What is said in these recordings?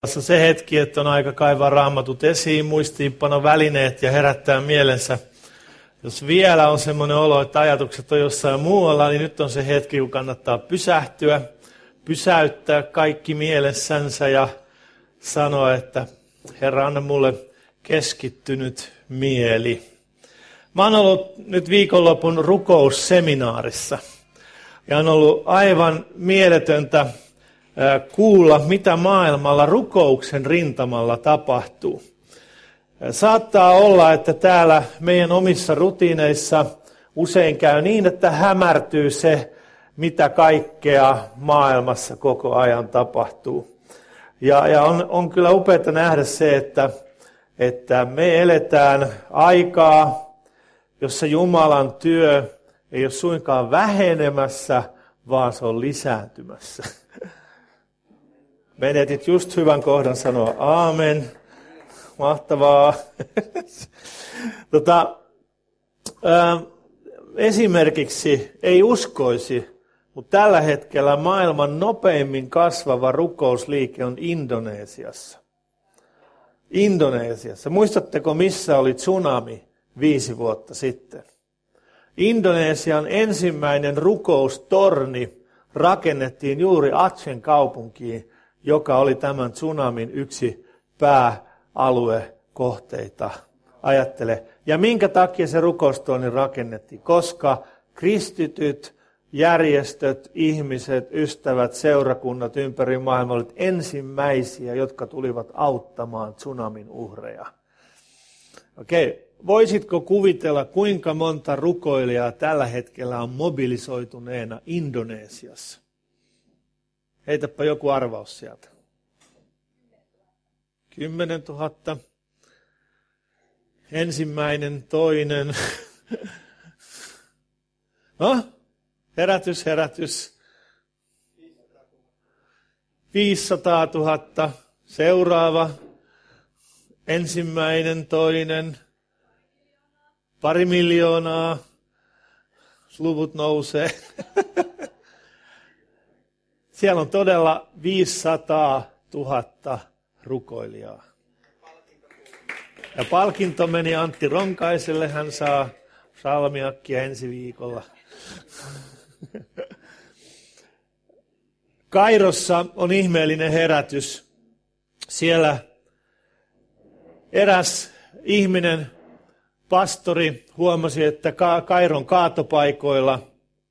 Se hetki, että on aika kaivaa raamatut esiin, muistiinpano välineet ja herättää mielensä. Jos vielä on semmoinen olo, että ajatukset on jossain muualla, niin nyt on se hetki, kun kannattaa pysähtyä, pysäyttää kaikki mielessänsä ja sanoa, että Herra, anna mulle keskittynyt mieli. Mä oon ollut nyt viikonlopun rukousseminaarissa ja on ollut aivan mieletöntä kuulla, mitä maailmalla rukouksen rintamalla tapahtuu. Saattaa olla, että täällä meidän omissa rutiineissa usein käy niin, että hämärtyy se, mitä kaikkea maailmassa koko ajan tapahtuu. Ja on kyllä upeaa nähdä se, että me eletään aikaa, jossa Jumalan työ ei ole suinkaan vähenemässä, vaan se on lisääntymässä. Menetit just hyvän kohdan sanoa aamen. Mahtavaa. Esimerkiksi ei uskoisi, mutta tällä hetkellä maailman nopeimmin kasvava rukousliike on Indonesiassa. Indonesiassa. Muistatteko, missä oli tsunami 5 vuotta sitten? Indonesian ensimmäinen rukoustorni rakennettiin juuri Acehen kaupunkiin, joka oli tämän tsunamin yksi pääaluekohteita. Ajattele. Ja minkä takia se rukoustorni rakennettiin? Koska kristityt, järjestöt, ihmiset, ystävät, seurakunnat ympäri maailmaa olivat ensimmäisiä, jotka tulivat auttamaan tsunamin uhreja. Okei. Voisitko kuvitella, kuinka monta rukoilijaa tällä hetkellä on mobilisoituneena Indonesiassa? Heitäpä joku arvaus sieltä. 10 000. Ensimmäinen, toinen. No, herätys. 500 000. Seuraava. Ensimmäinen, toinen. 2 miljoonaa. Luvut nousee. Siellä on todella 500 000 rukoilijaa. Ja palkinto meni Antti Ronkaiselle. Hän saa salmiakkia ensi viikolla. Kairossa on ihmeellinen herätys. Siellä eräs ihminen, pastori, huomasi, että Kairon kaatopaikoilla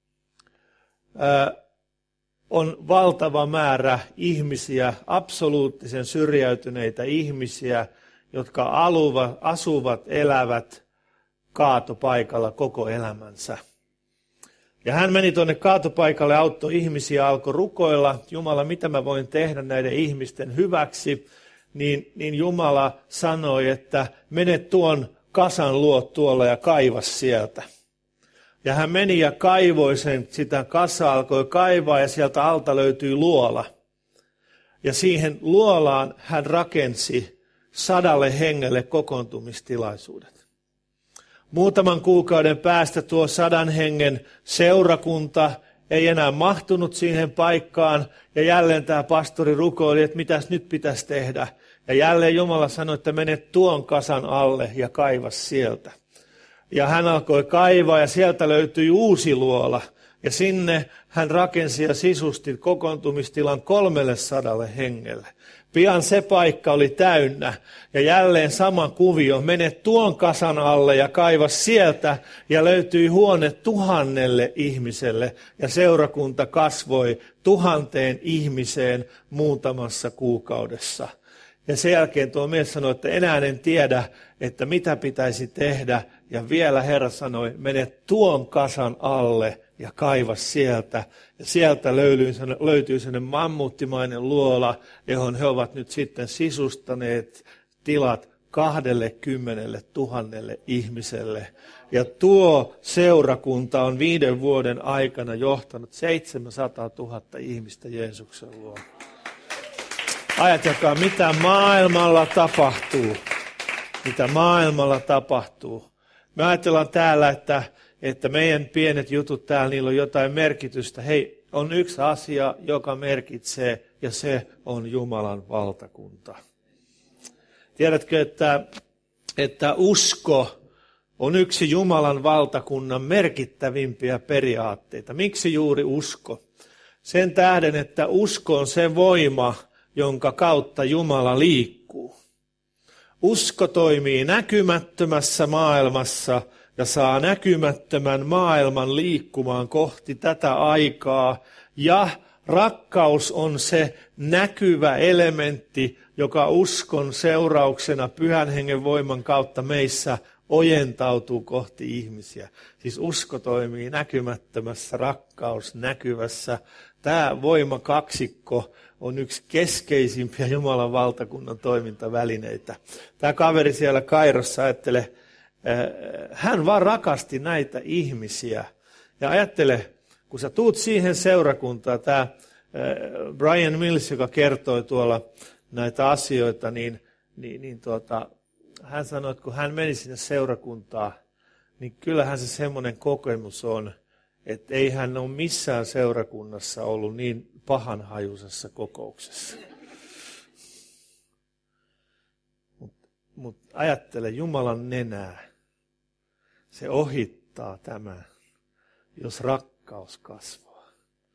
on valtava määrä ihmisiä, absoluuttisen syrjäytyneitä ihmisiä, jotka asuvat, elävät kaatopaikalla koko elämänsä. Ja hän meni tuonne kaatopaikalle, auttoi ihmisiä, alkoi rukoilla, Jumala, mitä mä voin tehdä näiden ihmisten hyväksi, niin Jumala sanoi, että mene tuon kasan luo tuolla ja kaiva sieltä. Ja hän meni ja kaivoi sitä kasaa, alkoi kaivaa ja sieltä alta löytyi luola. Ja siihen luolaan hän rakensi 100 hengelle kokoontumistilaisuudet. Muutaman kuukauden päästä tuo 100 hengen seurakunta ei enää mahtunut siihen paikkaan. Ja jälleen tämä pastori rukoili, että mitäs nyt pitäisi tehdä. Ja jälleen Jumala sanoi, että mene tuon kasan alle ja kaiva sieltä. Ja hän alkoi kaivaa ja sieltä löytyi uusi luola. Ja sinne hän rakensi ja sisusti kokoontumistilan 300 hengelle. Pian se paikka oli täynnä ja jälleen sama kuvio. Mene tuon kasan alle ja kaiva sieltä ja löytyi huone 1000 ihmiselle. Ja seurakunta kasvoi 1000 ihmiseen muutamassa kuukaudessa. Ja sen jälkeen tuo mies sanoi, että enää en tiedä, että mitä pitäisi tehdä. Ja vielä Herra sanoi, mene tuon kasan alle ja kaiva sieltä. Ja sieltä löytyy sellainen mammuttimainen luola, johon he ovat nyt sitten sisustaneet tilat 20 000 ihmiselle. Ja tuo seurakunta on 5 vuoden aikana johtanut 700 000 ihmistä Jeesuksen luo. Ajatelkaa, mitä maailmalla tapahtuu. Mitä maailmalla tapahtuu. Me ajatellaan täällä, että meidän pienet jutut täällä, niillä on jotain merkitystä. Hei, on yksi asia, joka merkitsee ja se on Jumalan valtakunta. Tiedätkö, että usko on yksi Jumalan valtakunnan merkittävimpiä periaatteita. Miksi juuri usko? Sen tähden, että usko on se voima, jonka kautta Jumala liikkuu. Usko toimii näkymättömässä maailmassa ja saa näkymättömän maailman liikkumaan kohti tätä aikaa. Ja rakkaus on se näkyvä elementti, joka uskon seurauksena Pyhän Hengen voiman kautta meissä ojentautuu kohti ihmisiä. Siis usko toimii näkymättömässä, rakkaus näkyvässä. Tämä voimakaksikko on yksi keskeisimpiä Jumalan valtakunnan toimintavälineitä. Tämä kaveri siellä Kairossa ajattelee, hän vaan rakasti näitä ihmisiä. Ja ajattele, kun sä tuut siihen seurakuntaan, tämä Brian Mills, joka kertoi tuolla näitä asioita, hän sanoi, että kun hän meni sinne seurakuntaan, niin kyllähän se semmoinen kokemus on, että ei hän ole missään seurakunnassa ollut niin pahanhajuisessa kokouksessa. Mutta ajattele, Jumalan nenää, se ohittaa tämän, jos rakkaus kasvaa.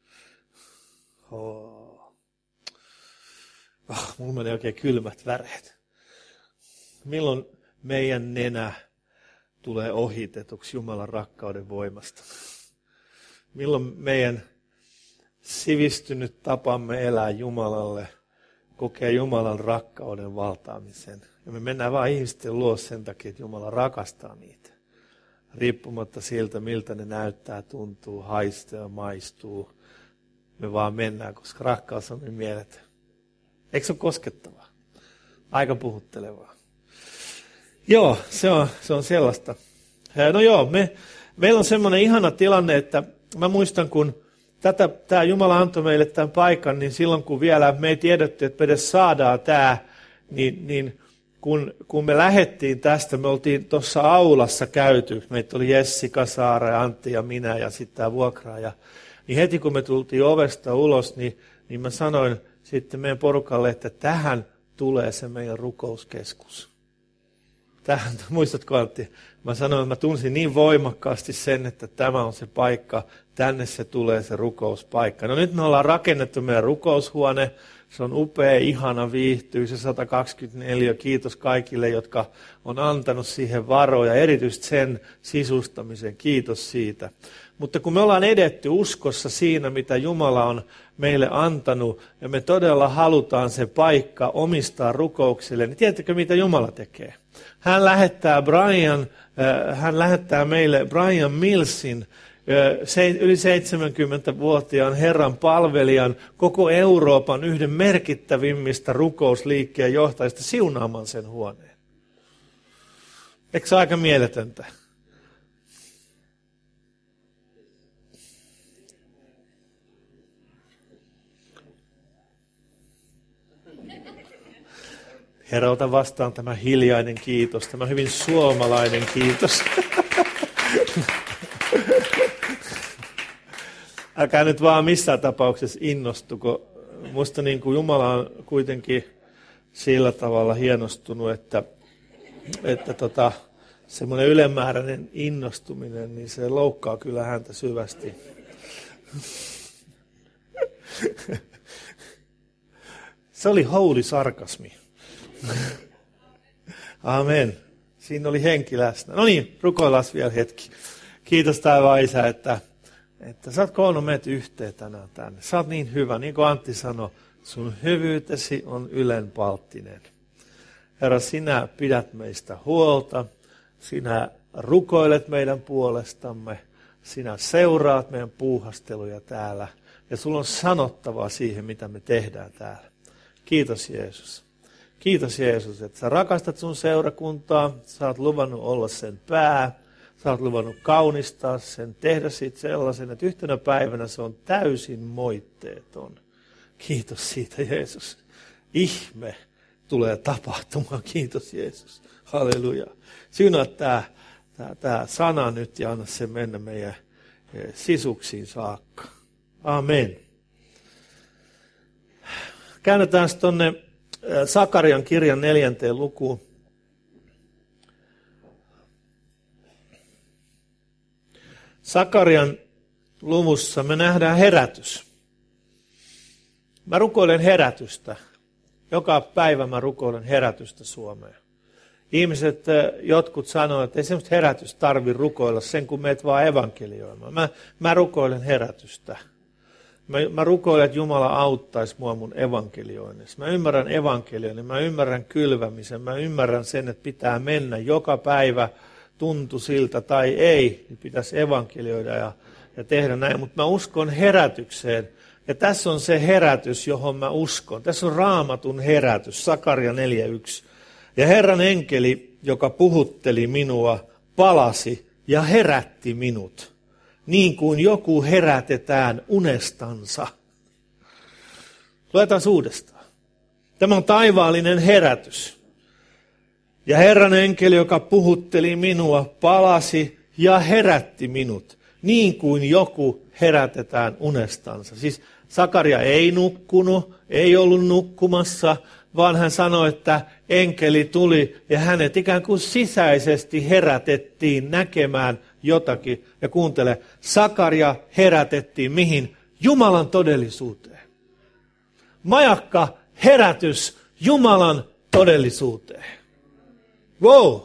Mulla menee oikein kylmät väreet. Milloin meidän nenä tulee ohitetuksi Jumalan rakkauden voimasta? Milloin meidän sivistynyt tapamme elää Jumalalle, kokee Jumalan rakkauden valtaamisen. Ja me mennään vaan ihmisten luo sen takia, että Jumala rakastaa niitä. Riippumatta siltä, miltä ne näyttää, tuntuu, haistaa ja maistuu. Me vaan mennään, koska rakkaus on niin mieletön. Eikö se ole koskettavaa? Aika puhuttelevaa. Joo, se on sellaista. No joo, meillä on semmoinen ihana tilanne, että mä muistan, kun tämä Jumala antoi meille tämän paikan, niin silloin kun vielä me ei tiedetty, että me edes saadaan tämä, niin kun me lähdettiin tästä, me oltiin tuossa aulassa käyty, meitä oli Jessica, Saara ja Antti ja minä ja sitten tämä vuokraaja. Niin heti kun me tultiin ovesta ulos, niin mä sanoin sitten meidän porukalle, että tähän tulee se meidän rukouskeskus. Tähän, muistatko Antti? Mä sanoin, että mä tunsin niin voimakkaasti sen, että tämä on se paikka, tänne se tulee se rukouspaikka. No nyt me ollaan rakennettu meidän rukoushuone, se on upea, ihana, viihtyy, se 124, kiitos kaikille, jotka on antanut siihen varoja, erityisesti sen sisustamisen, kiitos siitä. Mutta kun me ollaan edetty uskossa siinä, mitä Jumala on meille antanut, ja me todella halutaan se paikka omistaa rukoukselle, niin tiedättekö mitä Jumala tekee? Hän lähettää meille Brian Millsin, yli 70-vuotiaan Herran palvelijan, koko Euroopan yhden merkittävimmistä rukousliikkeen johtajista siunaamaan sen huoneen. Eikö se aika mieletöntä? Herra, ota vastaan tämä hiljainen kiitos, tämä hyvin suomalainen kiitos. Älkää nyt vaan missään tapauksessa innostuko. Musta niin kuin Jumala on kuitenkin sillä tavalla hienostunut, että semmoinen ylimääräinen innostuminen, niin se loukkaa kyllä häntä syvästi. Se oli holy sarkasmi. Amen. Siinä oli henki läsnä. No niin, rukoillaan vielä hetki. Kiitos taivaan Isä, että sä oot koonnut meidät yhteen tänään tänne. Sä oot niin hyvä, niin kuin Antti sanoi, sun hyvyytesi on ylenpalttinen. Herra, sinä pidät meistä huolta, sinä rukoilet meidän puolestamme, sinä seuraat meidän puuhasteluja täällä ja sulla on sanottavaa siihen, mitä me tehdään täällä. Kiitos Jeesus. Kiitos Jeesus, että sä rakastat sun seurakuntaa, sä oot luvannut olla sen pää, sä oot luvannut kaunistaa sen, tehdä siitä sellaisen, että yhtenä päivänä se on täysin moitteeton. Kiitos siitä Jeesus. Ihme tulee tapahtumaan, kiitos Jeesus. Halleluja. Siunaa tämä sana nyt ja anna se mennä meidän sisuksiin saakka. Amen. Käännetään tuonne Sakarian kirjan 4. lukuun. Sakarian luvussa me nähdään herätys. Mä rukoilen herätystä. Joka päivä mä rukoilen herätystä Suomeen. Ihmiset, jotkut sanoo, että ei semmoista herätystä tarvitse rukoilla sen, kun meet vaan evankelioimaan. Mä rukoilen herätystä. Mä rukoilen, että Jumala auttaisi mua mun evankelioinnissa. Mä ymmärrän evankelioinnin, mä ymmärrän kylvämisen, mä ymmärrän sen, että pitää mennä joka päivä, tuntu siltä tai ei, niin pitäisi evankelioida ja tehdä näin. Mutta mä uskon herätykseen. Ja tässä on se herätys, johon mä uskon. Tässä on Raamatun herätys, Sakaria 4.1. Ja Herran enkeli, joka puhutteli minua, palasi ja herätti minut, niin kuin joku herätetään unestansa. Luetaan uudestaan. Tämä on taivaallinen herätys. Ja Herran enkeli, joka puhutteli minua, palasi ja herätti minut, niin kuin joku herätetään unestansa. Siis Sakaria ei nukkunut, ei ollut nukkumassa, vaan hän sanoi, että enkeli tuli ja hänet ikään kuin sisäisesti herätettiin näkemään jotakin. Ja kuuntele, Sakaria herätettiin mihin? Jumalan todellisuuteen. Majakka, herätys Jumalan todellisuuteen. Wow!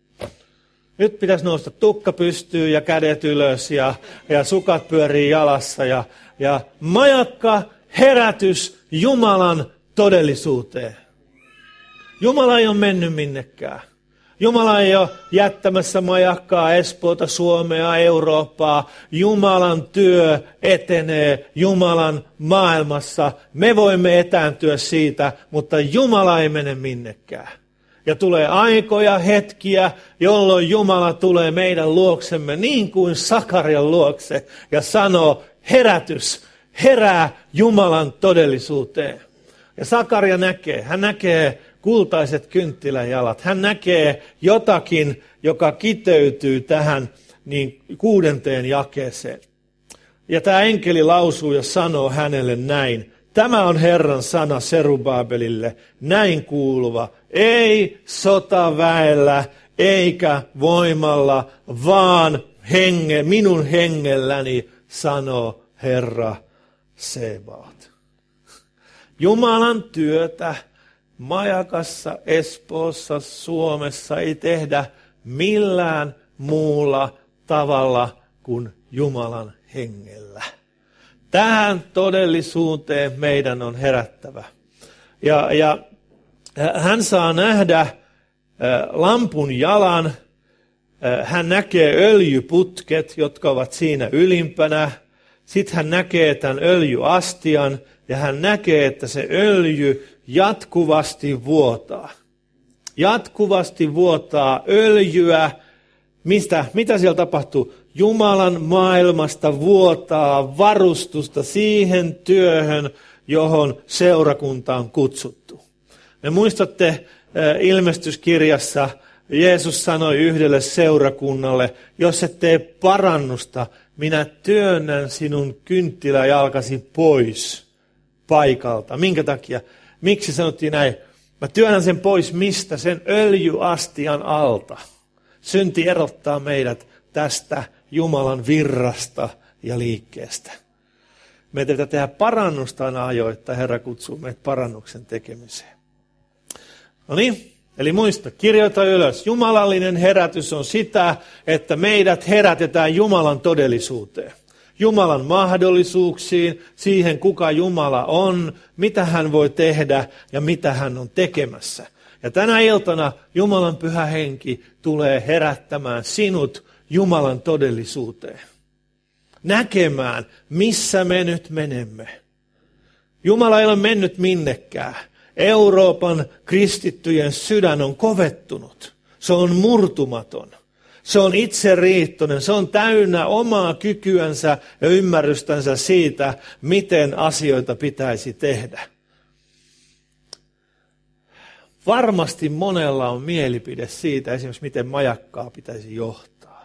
Nyt pitäisi nousta tukka pystyyn ja kädet ylös ja sukat pyörii jalassa. Ja majakka, herätys Jumalan todellisuuteen. Jumala ei ole mennyt minnekään. Jumala ei ole jättämässä majakkaa Espoota, Suomea, Eurooppaa. Jumalan työ etenee Jumalan maailmassa. Me voimme etääntyä siitä, mutta Jumala ei mene minnekään. Ja tulee aikoja, hetkiä, jolloin Jumala tulee meidän luoksemme niin kuin Sakarian luokse ja sanoo, herätys, herää Jumalan todellisuuteen. Ja Sakaria hän näkee kultaiset kynttiläjalat. Hän näkee jotakin, joka kiteytyy tähän 6. jakeeseen. Ja tämä enkeli lausuu ja sanoo hänelle näin. Tämä on Herran sana Serubabelille, näin kuuluva. Ei sotaväellä eikä voimalla, vaan minun hengelläni, sanoo Herra Sebaot. Jumalan työtä majakassa, Espoossa, Suomessa ei tehdä millään muulla tavalla kuin Jumalan hengellä. Tähän todellisuuteen meidän on herättävä. Ja hän saa nähdä lampun jalan, hän näkee öljyputket, jotka ovat siinä ylimpänä. Sitten hän näkee tämän öljyastian ja hän näkee, että se öljy jatkuvasti vuotaa. Jatkuvasti vuotaa öljyä. Mitä siellä tapahtuu? Jumalan maailmasta vuotaa varustusta siihen työhön, johon seurakunta on kutsuttu. Me muistatte ilmestyskirjassa, Jeesus sanoi yhdelle seurakunnalle, jos et tee parannusta, minä työnnän sinun kynttiläjalkasi pois paikalta. Minkä takia? Miksi sanottiin näin? Mä työnnän sen pois mistä? Sen öljyastian alta. Synti erottaa meidät tästä Jumalan virrasta ja liikkeestä. Meidän pitää tehdä parannusta aina ajoittain. Herra kutsuu meitä parannuksen tekemiseen. No niin, eli muista, kirjoita ylös. Jumalallinen herätys on sitä, että meidät herätetään Jumalan todellisuuteen. Jumalan mahdollisuuksiin, siihen kuka Jumala on, mitä hän voi tehdä ja mitä hän on tekemässä. Ja tänä iltana Jumalan pyhä henki tulee herättämään sinut Jumalan todellisuuteen. Näkemään, missä me nyt menemme. Jumala ei ole mennyt minnekään. Euroopan kristittyjen sydän on kovettunut. Se on murtumaton. Se on itseriittoinen. Se on täynnä omaa kykyänsä ja ymmärrystänsä siitä, miten asioita pitäisi tehdä. Varmasti monella on mielipide siitä, esimerkiksi miten majakkaa pitäisi johtaa.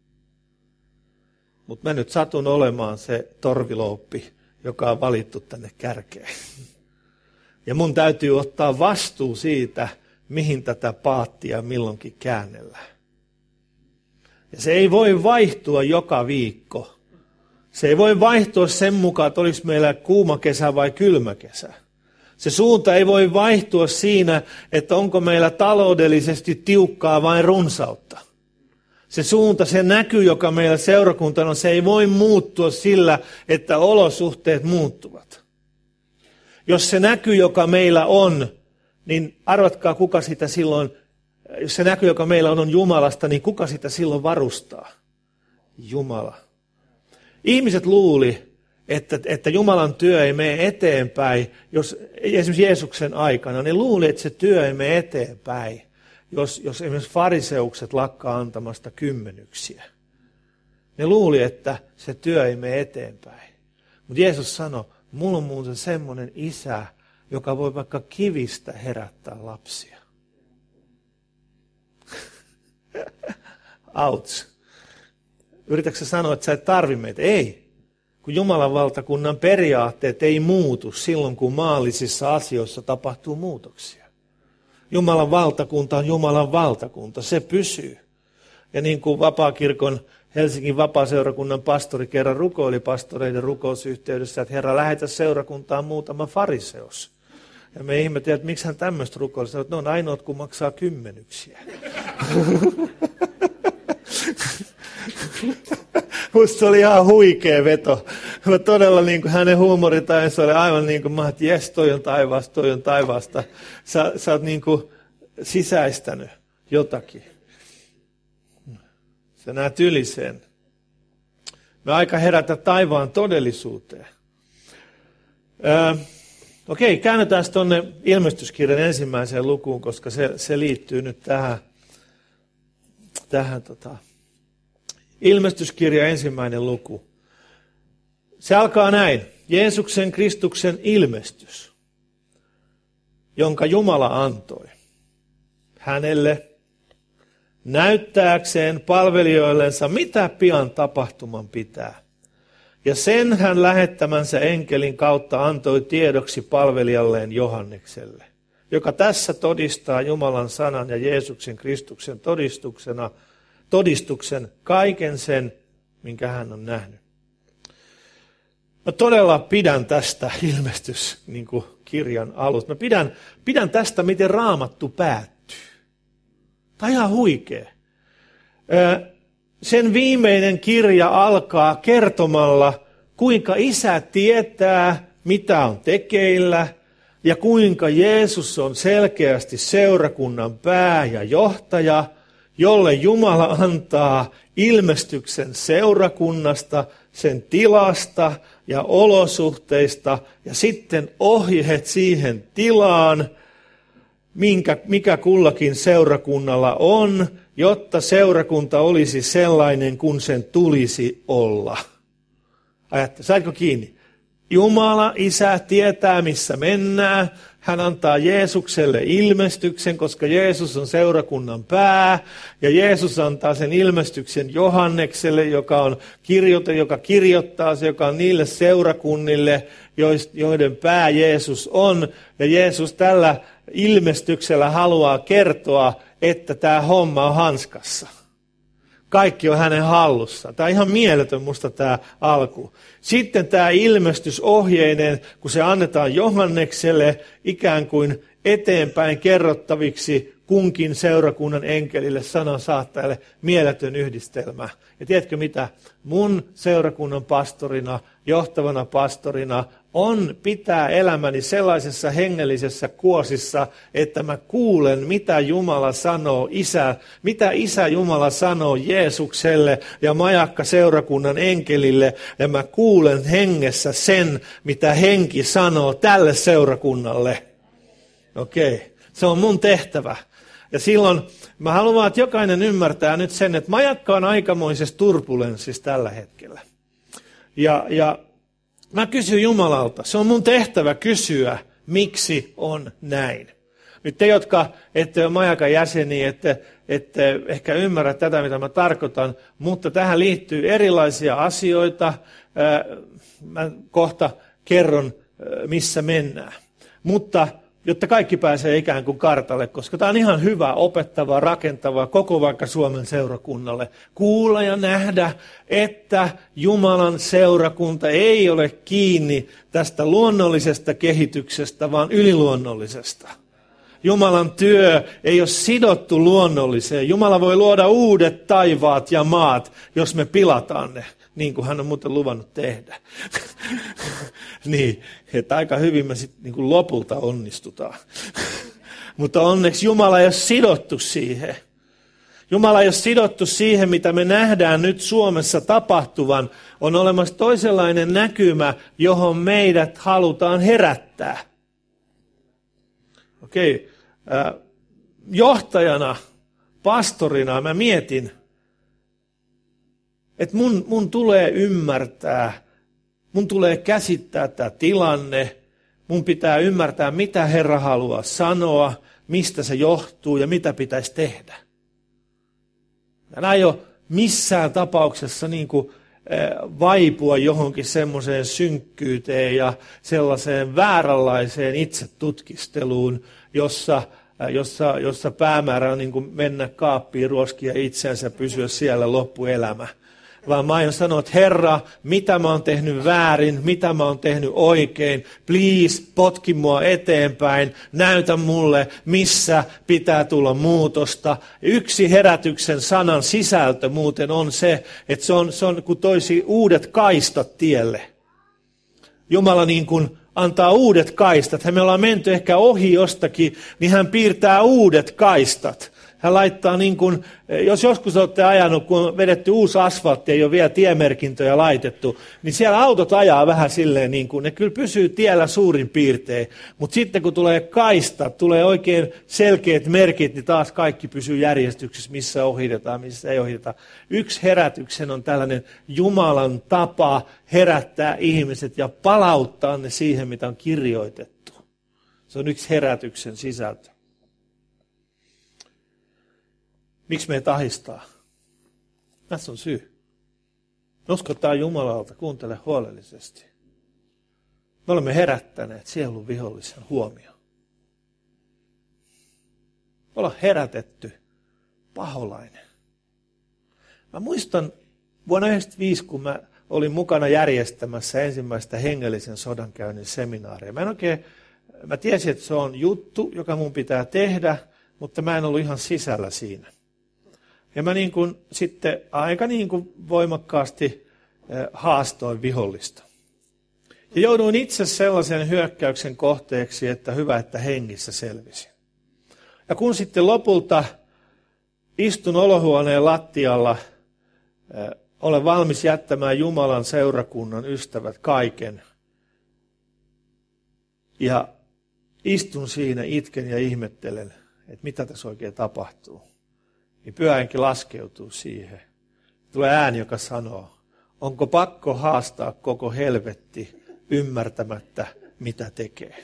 Mutta mä nyt satun olemaan se torvilooppi, joka on valittu tänne kärkeen. Ja mun täytyy ottaa vastuu siitä, mihin tätä paattia milloinkin käännellään. Ja se ei voi vaihtua joka viikko. Se ei voi vaihtua sen mukaan, että olisi meillä kuuma kesä vai kylmä kesä. Se suunta ei voi vaihtua siinä, että onko meillä taloudellisesti tiukkaa vai runsautta. Se suunta, se näky, joka meillä seurakuntana on, se ei voi muuttua sillä, että olosuhteet muuttuvat. Jos se näky, joka meillä on, niin arvatkaa kuka sitä silloin, jos se näky, joka meillä on Jumalasta, niin kuka sitä silloin varustaa? Jumala. Ihmiset luuli, että Jumalan työ ei mene eteenpäin, jos esimerkiksi Jeesuksen aikana, ne luuli, että se työ ei mene eteenpäin, jos esimerkiksi fariseukset lakkaa antamasta kymmenyksiä. Ne luuli, että se työ ei mene eteenpäin. Mutta Jeesus sanoi, mulla on muuten semmoinen isä, joka voi vaikka kivistä herättää lapsia. Auts. Yritätkö sanoa, että sä et tarvi meitä? Ei. Kun Jumalan valtakunnan periaatteet ei muutu silloin, kun maallisissa asioissa tapahtuu muutoksia. Jumalan valtakunta on Jumalan valtakunta. Se pysyy. Ja niin kuin Vapaakirkon Helsingin vapaaseurakunnan pastori kerran rukoili pastoreiden rukousyhteydessä, että Herra, lähetä seurakuntaan muutama fariseus. Ja me ihmetellään, että miksi hän tämmöistä rukoili. Sanoin, että ne on ainoat, kun maksaa kymmenyksiä. Musta se oli ihan huikea veto. Mä todella niin kuin hänen huumoritainsa oli aivan niin kuin, mä että jes, toi on taivaasta. Sä oot niin kuin sisäistänyt jotakin. Sä näet yli sen. Me aika herätä taivaan todellisuuteen. Okei, käännetään tuonne ilmestyskirjan ensimmäiseen lukuun, koska se liittyy nyt tähän ilmestyskirja ensimmäinen luku. Se alkaa näin. Jeesuksen Kristuksen ilmestys, jonka Jumala antoi hänelle näyttääkseen palvelijoillensa, mitä pian tapahtuman pitää. Ja sen hän lähettämänsä enkelin kautta antoi tiedoksi palvelijalleen Johannekselle, joka tässä todistaa Jumalan sanan ja Jeesuksen Kristuksen todistuksen kaiken sen, minkä hän on nähnyt. Mä todella pidän tästä ilmestyskirjan alusta. Mä pidän tästä, miten Raamattu päättyy. Tämä on ihan huikea. Sen viimeinen kirja alkaa kertomalla, kuinka Isä tietää, mitä on tekeillä, ja kuinka Jeesus on selkeästi seurakunnan pää ja johtaja, jolle Jumala antaa ilmestyksen seurakunnasta, sen tilasta ja olosuhteista, ja sitten ohjeet siihen tilaan, mikä kullakin seurakunnalla on, jotta seurakunta olisi sellainen, kuin sen tulisi olla. Ajattele, saitko kiinni? Jumala, Isä, tietää, missä mennään. Hän antaa Jeesukselle ilmestyksen, koska Jeesus on seurakunnan pää. Ja Jeesus antaa sen ilmestyksen Johannekselle, joka kirjoittaa se, joka on niille seurakunnille, joiden pää Jeesus on. Ja Jeesus tällä ilmestyksellä haluaa kertoa, että tämä homma on hanskassa. Kaikki on hänen hallussa. Tämä on ihan mieletön musta tämä alku. Sitten tämä ilmestysohjeinen, kun se annetaan Johannekselle ikään kuin eteenpäin kerrottaviksi kunkin seurakunnan enkelille, sanansaattajalle, mieletön yhdistelmä. Ja tiedätkö mitä? Mun seurakunnan pastorina, johtavana pastorina on pitää elämäni sellaisessa hengellisessä kuosissa, että mä kuulen, mitä Jumala sanoo mitä Isä Jumala sanoo Jeesukselle ja majakka seurakunnan enkelille, ja mä kuulen hengessä sen, mitä henki sanoo tälle seurakunnalle. Okei, se on mun tehtävä. Ja silloin mä haluan, että jokainen ymmärtää nyt sen, että majakka on aikamoisessa turbulenssissa tällä hetkellä. Ja mä kysyn Jumalalta, se on mun tehtävä kysyä, miksi on näin. Nyt te, jotka ette ole majakan jäseniä, ette ehkä ymmärrä tätä, mitä mä tarkoitan, mutta tähän liittyy erilaisia asioita. Mä kohta kerron, missä mennään. Mutta jotta kaikki pääsee ikään kuin kartalle, koska tämä on ihan hyvä, opettava, rakentava koko vaikka Suomen seurakunnalle. Kuulla ja nähdä, että Jumalan seurakunta ei ole kiinni tästä luonnollisesta kehityksestä, vaan yliluonnollisesta. Jumalan työ ei ole sidottu luonnolliseen. Jumala voi luoda uudet taivaat ja maat, jos me pilataan ne, niin kuin hän on muuten luvannut tehdä. Niin, että aika hyvin me sitten niin kuin lopulta onnistutaan. Mutta onneksi Jumala ei ole sidottu siihen. Jumala ei ole sidottu siihen, mitä me nähdään nyt Suomessa tapahtuvan. On olemassa toisenlainen näkymä, johon meidät halutaan herättää. Okei. Johtajana, pastorina mä mietin, että mun tulee ymmärtää, mun tulee käsittää tämä tilanne, mun pitää ymmärtää, mitä Herra haluaa sanoa, mistä se johtuu ja mitä pitäisi tehdä. Mä ei ole missään tapauksessa niin kuin vaipua johonkin semmoiseen synkkyyteen ja sellaiseen vääränlaiseen itsetutkisteluun, jossa päämäärä on niin kuin mennä kaappiin, ruoskia itseänsä, pysyä siellä loppuelämä. Vaan mä aion sanoa, että Herra, mitä mä oon tehnyt väärin, mitä mä oon tehnyt oikein, please potki mua eteenpäin, näytä mulle, missä pitää tulla muutosta. Yksi herätyksen sanan sisältö muuten on se, että se on kun toisi uudet kaistat tielle. Jumala niin kuin antaa uudet kaistat. Me ollaan menty ehkä ohi jostakin, niin hän piirtää uudet kaistat. Hän laittaa niin kuin, jos joskus olette ajanut, kun on vedetty uusi asfaltti ja ei ole vielä tiemerkintöjä laitettu, niin siellä autot ajaa vähän silleen niin kuin, ne kyllä pysyy tiellä suurin piirtein. Mutta sitten kun tulee kaistat, tulee oikein selkeät merkit, niin taas kaikki pysyy järjestyksessä, missä ohitetaan, missä ei ohiteta. Yksi herätyksen on tällainen Jumalan tapa herättää ihmiset ja palauttaa ne siihen, mitä on kirjoitettu. Se on yksi herätyksen sisältö. Miksi meitä ahistaa? Tässä on syy. Uskotaan Jumalalta, kuuntele huolellisesti. Me olemme herättäneet sielun vihollisen huomioon. Me ollaan herätetty paholainen. Mä muistan vuonna 1995, kun mä olin mukana järjestämässä ensimmäistä hengellisen sodankäynnin seminaaria. Mä tiesin, että se on juttu, joka mun pitää tehdä, mutta mä en ollut ihan sisällä siinä. Ja mä niin kuin sitten aika niin kuin voimakkaasti haastoin vihollista. Ja jouduin itse sellaisen hyökkäyksen kohteeksi, että hyvä, että hengissä selvisin. Ja kun sitten lopulta istun olohuoneen lattialla, olen valmis jättämään Jumalan seurakunnan ystävät kaiken. Ja istun siinä, itken ja ihmettelen, että mitä tässä oikein tapahtuu. Niin Pyhä Henki laskeutuu siihen. Tulee ääni, joka sanoo, onko pakko haastaa koko helvetti ymmärtämättä, mitä tekee.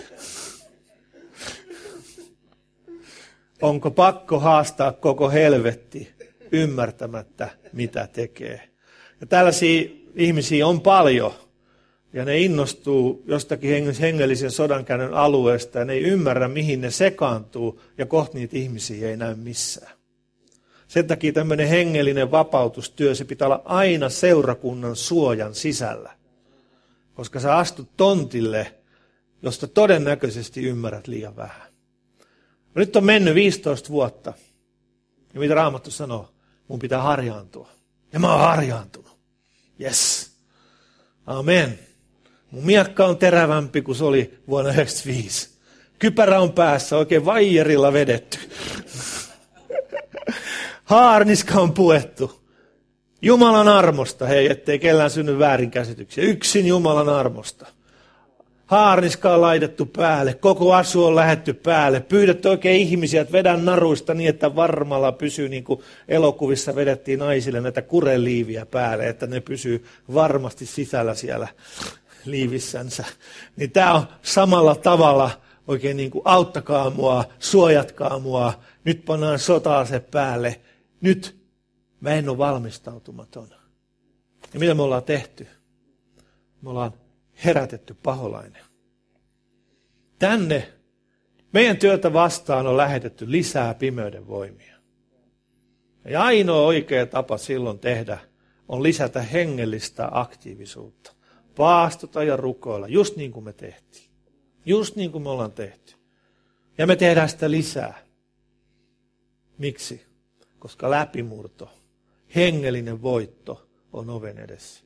Onko pakko haastaa koko helvetti ymmärtämättä, mitä tekee. Ja tällaisia ihmisiä on paljon. Ja ne innostuu jostakin hengellisen sodankäynnin alueesta ja ne ei ymmärrä, mihin ne sekaantuu. Ja kohta niitä ihmisiä ei näy missään. Sen takia tämmöinen hengellinen vapautustyö, se pitää olla aina seurakunnan suojan sisällä. Koska sä astut tontille, josta todennäköisesti ymmärrät liian vähän. Nyt on mennyt 15 vuotta. Ja mitä Raamattu sanoo? Mun pitää harjaantua. Ja mä oon harjaantunut. Yes. Amen. Mun miekka on terävämpi kuin se oli vuonna 1995. Kypärä on päässä, oikein vaijerilla vedetty. Haarniska on puettu. Jumalan armosta, hei, ettei kellään synny väärinkäsityksiä. Yksin Jumalan armosta. Haarniska on laitettu päälle, koko asu on lähetty päälle. Pyydetty oikein ihmisiä, että vedän naruista niin, että varmalla pysyy, niin kuin elokuvissa vedettiin naisille näitä kureliiviä päälle, että ne pysyy varmasti sisällä siellä liivissänsä. Niin tämä on samalla tavalla oikein niin kuin auttakaa mua, suojatkaa mua, nyt pannaan sota-ase päälle. Nyt mä en ole valmistautumaton. Ja mitä me ollaan tehty? Me ollaan herätetty paholainen. tänne meidän työtä vastaan on lähetetty lisää pimeyden voimia. Ja ainoa oikea tapa silloin tehdä on lisätä hengellistä aktiivisuutta. Paastota ja rukoilla, just niin kuin me tehtiin. Just niin kuin me ollaan tehty. Ja me tehdään sitä lisää. Miksi? Koska läpimurto, hengellinen voitto on oven edessä.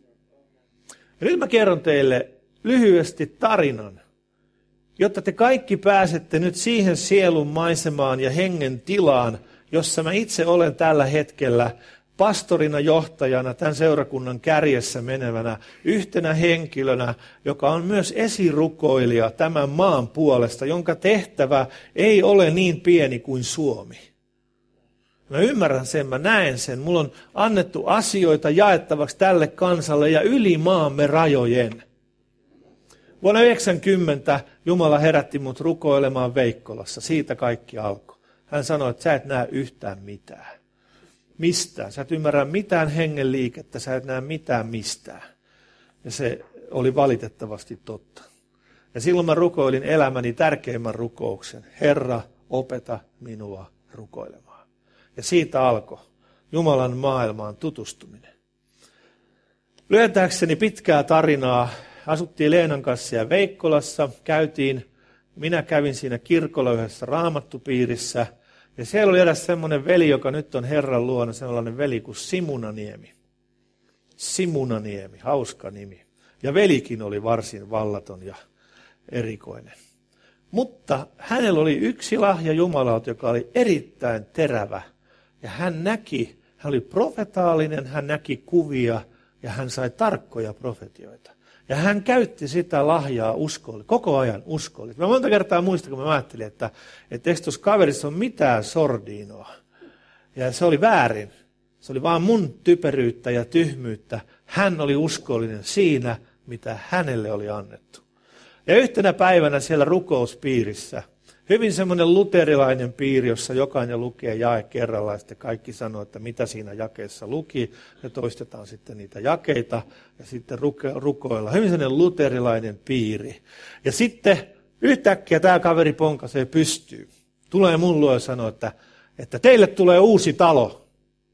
Ja nyt mä kerron teille lyhyesti tarinan, jotta te kaikki pääsette nyt siihen sielun maisemaan ja hengen tilaan, jossa mä itse olen tällä hetkellä pastorina, johtajana, tämän seurakunnan kärjessä menevänä, yhtenä henkilönä, joka on myös esirukoilija tämän maan puolesta, jonka tehtävä ei ole niin pieni kuin Suomi. Mä ymmärrän sen, mä näen sen. Mulla on annettu asioita jaettavaksi tälle kansalle ja yli maamme rajojen. Vuonna 1990 Jumala herätti mut rukoilemaan Veikkolassa. Siitä kaikki alkoi. Hän sanoi, että sä et näe yhtään mitään. Mistään. Sä et ymmärrä mitään hengen liikettä, sä et näe mitään mistään. Ja se oli valitettavasti totta. Ja silloin mä rukoilin elämäni tärkeimmän rukouksen. Herra, opeta minua rukoilemaan. Ja siitä alkoi Jumalan maailmaan tutustuminen. Lyhentääkseni pitkää tarinaa. Asuttiin Leenan kanssa siellä Veikkolassa. Minä kävin siinä kirkolla yhdessä raamattupiirissä. Ja siellä oli eräs semmoinen veli, joka nyt on Herran luona, sellainen veli kuin Simunaniemi. Simunaniemi, hauska nimi. Ja velikin oli varsin vallaton ja erikoinen. Mutta hänellä oli yksi lahja Jumalalta, joka oli erittäin terävä. Ja hän oli profetaalinen, hän näki kuvia ja hän sai tarkkoja profetioita. Ja hän käytti sitä lahjaa koko ajan uskollisesti. Mä monta kertaa muistan, kun mä ajattelin, että eikö tuossa kaverissa ole mitään sordiinoa. Ja se oli väärin. Se oli vaan mun typeryyttä ja tyhmyyttä. Hän oli uskollinen siinä, mitä hänelle oli annettu. Ja yhtenä päivänä siellä rukouspiirissä, hyvin semmoinen luterilainen piiri, jossa jokainen lukee jae kerrallaan, ja sitten kaikki sanoo, että mitä siinä jakeessa luki, ja toistetaan sitten niitä jakeita, ja sitten rukoillaan. Hyvin semmoinen luterilainen piiri. Ja sitten yhtäkkiä tämä kaveri ponkasee pystyyn. Tulee mun luo ja sanoo, että teille tulee uusi talo.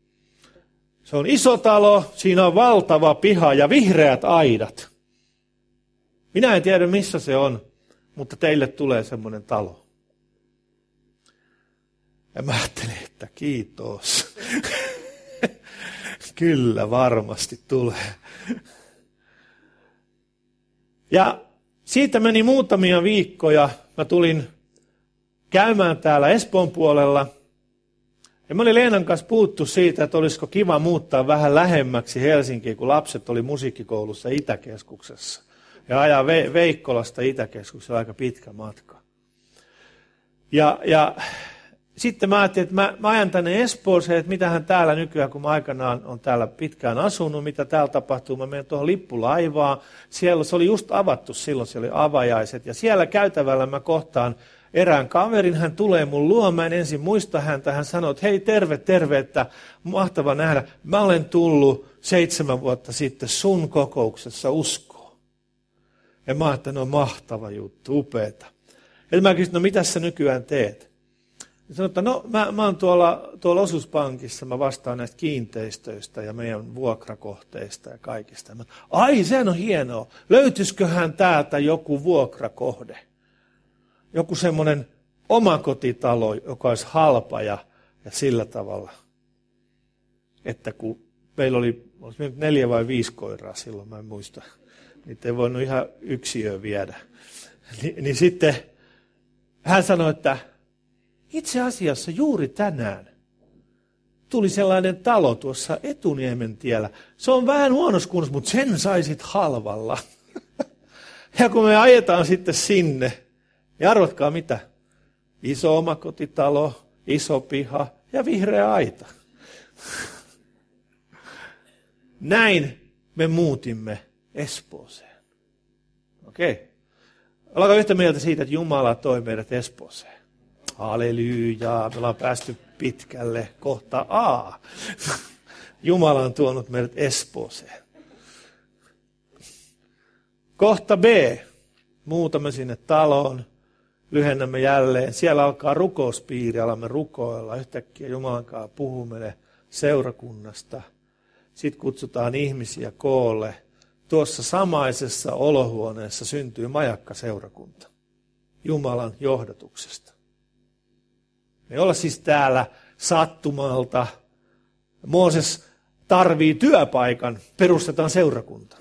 Se on iso talo, siinä on valtava piha ja vihreät aidat. Minä en tiedä, missä se on, mutta teille tulee semmoinen talo. Ja mä ajattelin, että kiitos. Kyllä varmasti tulee. Ja siitä meni muutamia viikkoja. Mä tulin käymään täällä Espoon puolella. Ja mä olin Leenan kanssa puhuttu siitä, että olisiko kiva muuttaa vähän lähemmäksi Helsinkiin, kun lapset oli musiikkikoulussa Itäkeskuksessa. Ja ajaa Veikkolasta Itäkeskuksella aika pitkä matka. Ja sitten mä ajattelin, että mä ajan tänne Espooseen, että mitähän täällä nykyään, kun mä aikanaan on täällä pitkään asunut, mitä täällä tapahtuu. Mä menen tuohon lippulaivaan. Siellä se oli just avattu silloin, siellä oli avajaiset. Ja siellä käytävällä mä kohtaan erään kaverin, hän tulee mun luo, mä en ensin muista häntä. Hän sanoo, että hei terve, että mahtava nähdä. Mä olen tullut 7 vuotta sitten sun kokouksessa uskoon. Ja mä ajattelin, no mahtava juttu, upeeta. Ja mä kysyin, no mitä sä nykyään teet? Sanoin, että no mä oon tuolla osuuspankissa, mä vastaan näistä kiinteistöistä ja meidän vuokrakohteista ja kaikista. Ai, sehän on hienoa. Löytyisiköhän täältä joku vuokrakohde? Joku semmoinen omakotitalo, joka olisi halpa ja sillä tavalla. Että kun meillä oli 4 vai 5 koiraa silloin, mä en muista. Niitä ei voinut ihan yksiöön viedä. Niin sitten hän sanoi, että itse asiassa juuri tänään tuli sellainen talo tuossa Etuniemen tiellä. Se on vähän huonossa kunnossa, mutta sen saisit halvalla. Ja kun me ajetaan sitten sinne, niin arvatkaa mitä? Iso omakotitalo, iso piha ja vihreä aita. Näin me muutimme Espooseen. Okei. Ollaanko yhtä mieltä siitä, että Jumala toi meidät Espooseen? Halleluujaa, me ollaan päästy pitkälle. Kohta A. Jumala on tuonut meidät Espooseen. Kohta B. Muutamme sinne taloon. lyhennämme jälleen. Siellä alkaa rukouspiiri, alamme rukoilla. Yhtäkkiä Jumalan kanssa puhumme seurakunnasta. Sitten kutsutaan ihmisiä koolle. Tuossa samaisessa olohuoneessa syntyy majakkaseurakunta Jumalan johdatuksesta. Me ei olla siis täällä sattumalta. Mooses tarvii työpaikan, perustetaan seurakunta.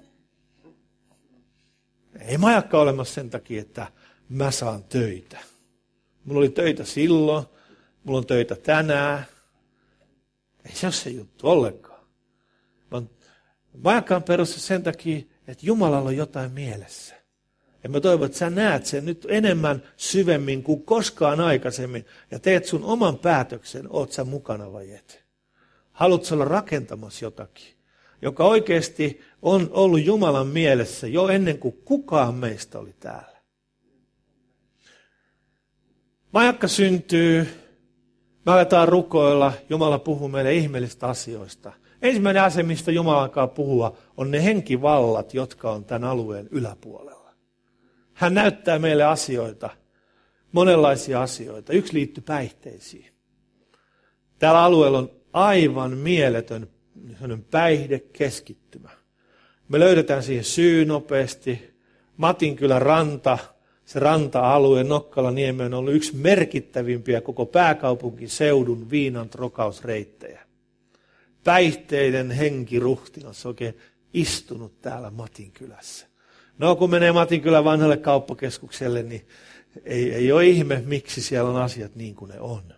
Ei majakka olemassa sen takia, että mä saan töitä. Mulla oli töitä silloin, mulla on töitä tänään. Ei se ole se juttu ollenkaan. Majakka on perustettu sen takia, että Jumalalla on jotain mielessä. Ja mä toivon, että sä näet sen nyt enemmän syvemmin kuin koskaan aikaisemmin. Ja teet sun oman päätöksen, oot sä mukana vai et. Haluatko olla rakentamassa jotakin, joka oikeasti on ollut Jumalan mielessä jo ennen kuin kukaan meistä oli täällä. Majakka syntyy, me aletaan rukoilla, Jumala puhuu meille ihmeellisistä asioista. Ensimmäinen asia, mistä Jumala alkaa puhua, on ne henkivallat, jotka on tämän alueen yläpuolella. Hän näyttää meille asioita, monenlaisia asioita. Yksi liittyy päihteisiin. Tällä alueella on aivan mieletön päihdekeskittymä. Me löydetään siihen syy nopeasti. Matinkylän ranta, se ranta-alue Nokkalaniemen on ollut yksi merkittävimpiä koko pääkaupunkiseudun viinan trokausreittejä. Päihteiden henkiruhtinas oikein istunut täällä Matinkylässä. No kun menee Matinkylän vanhalle kauppakeskukselle, niin ei ole ihme, miksi siellä on asiat niin kuin ne on.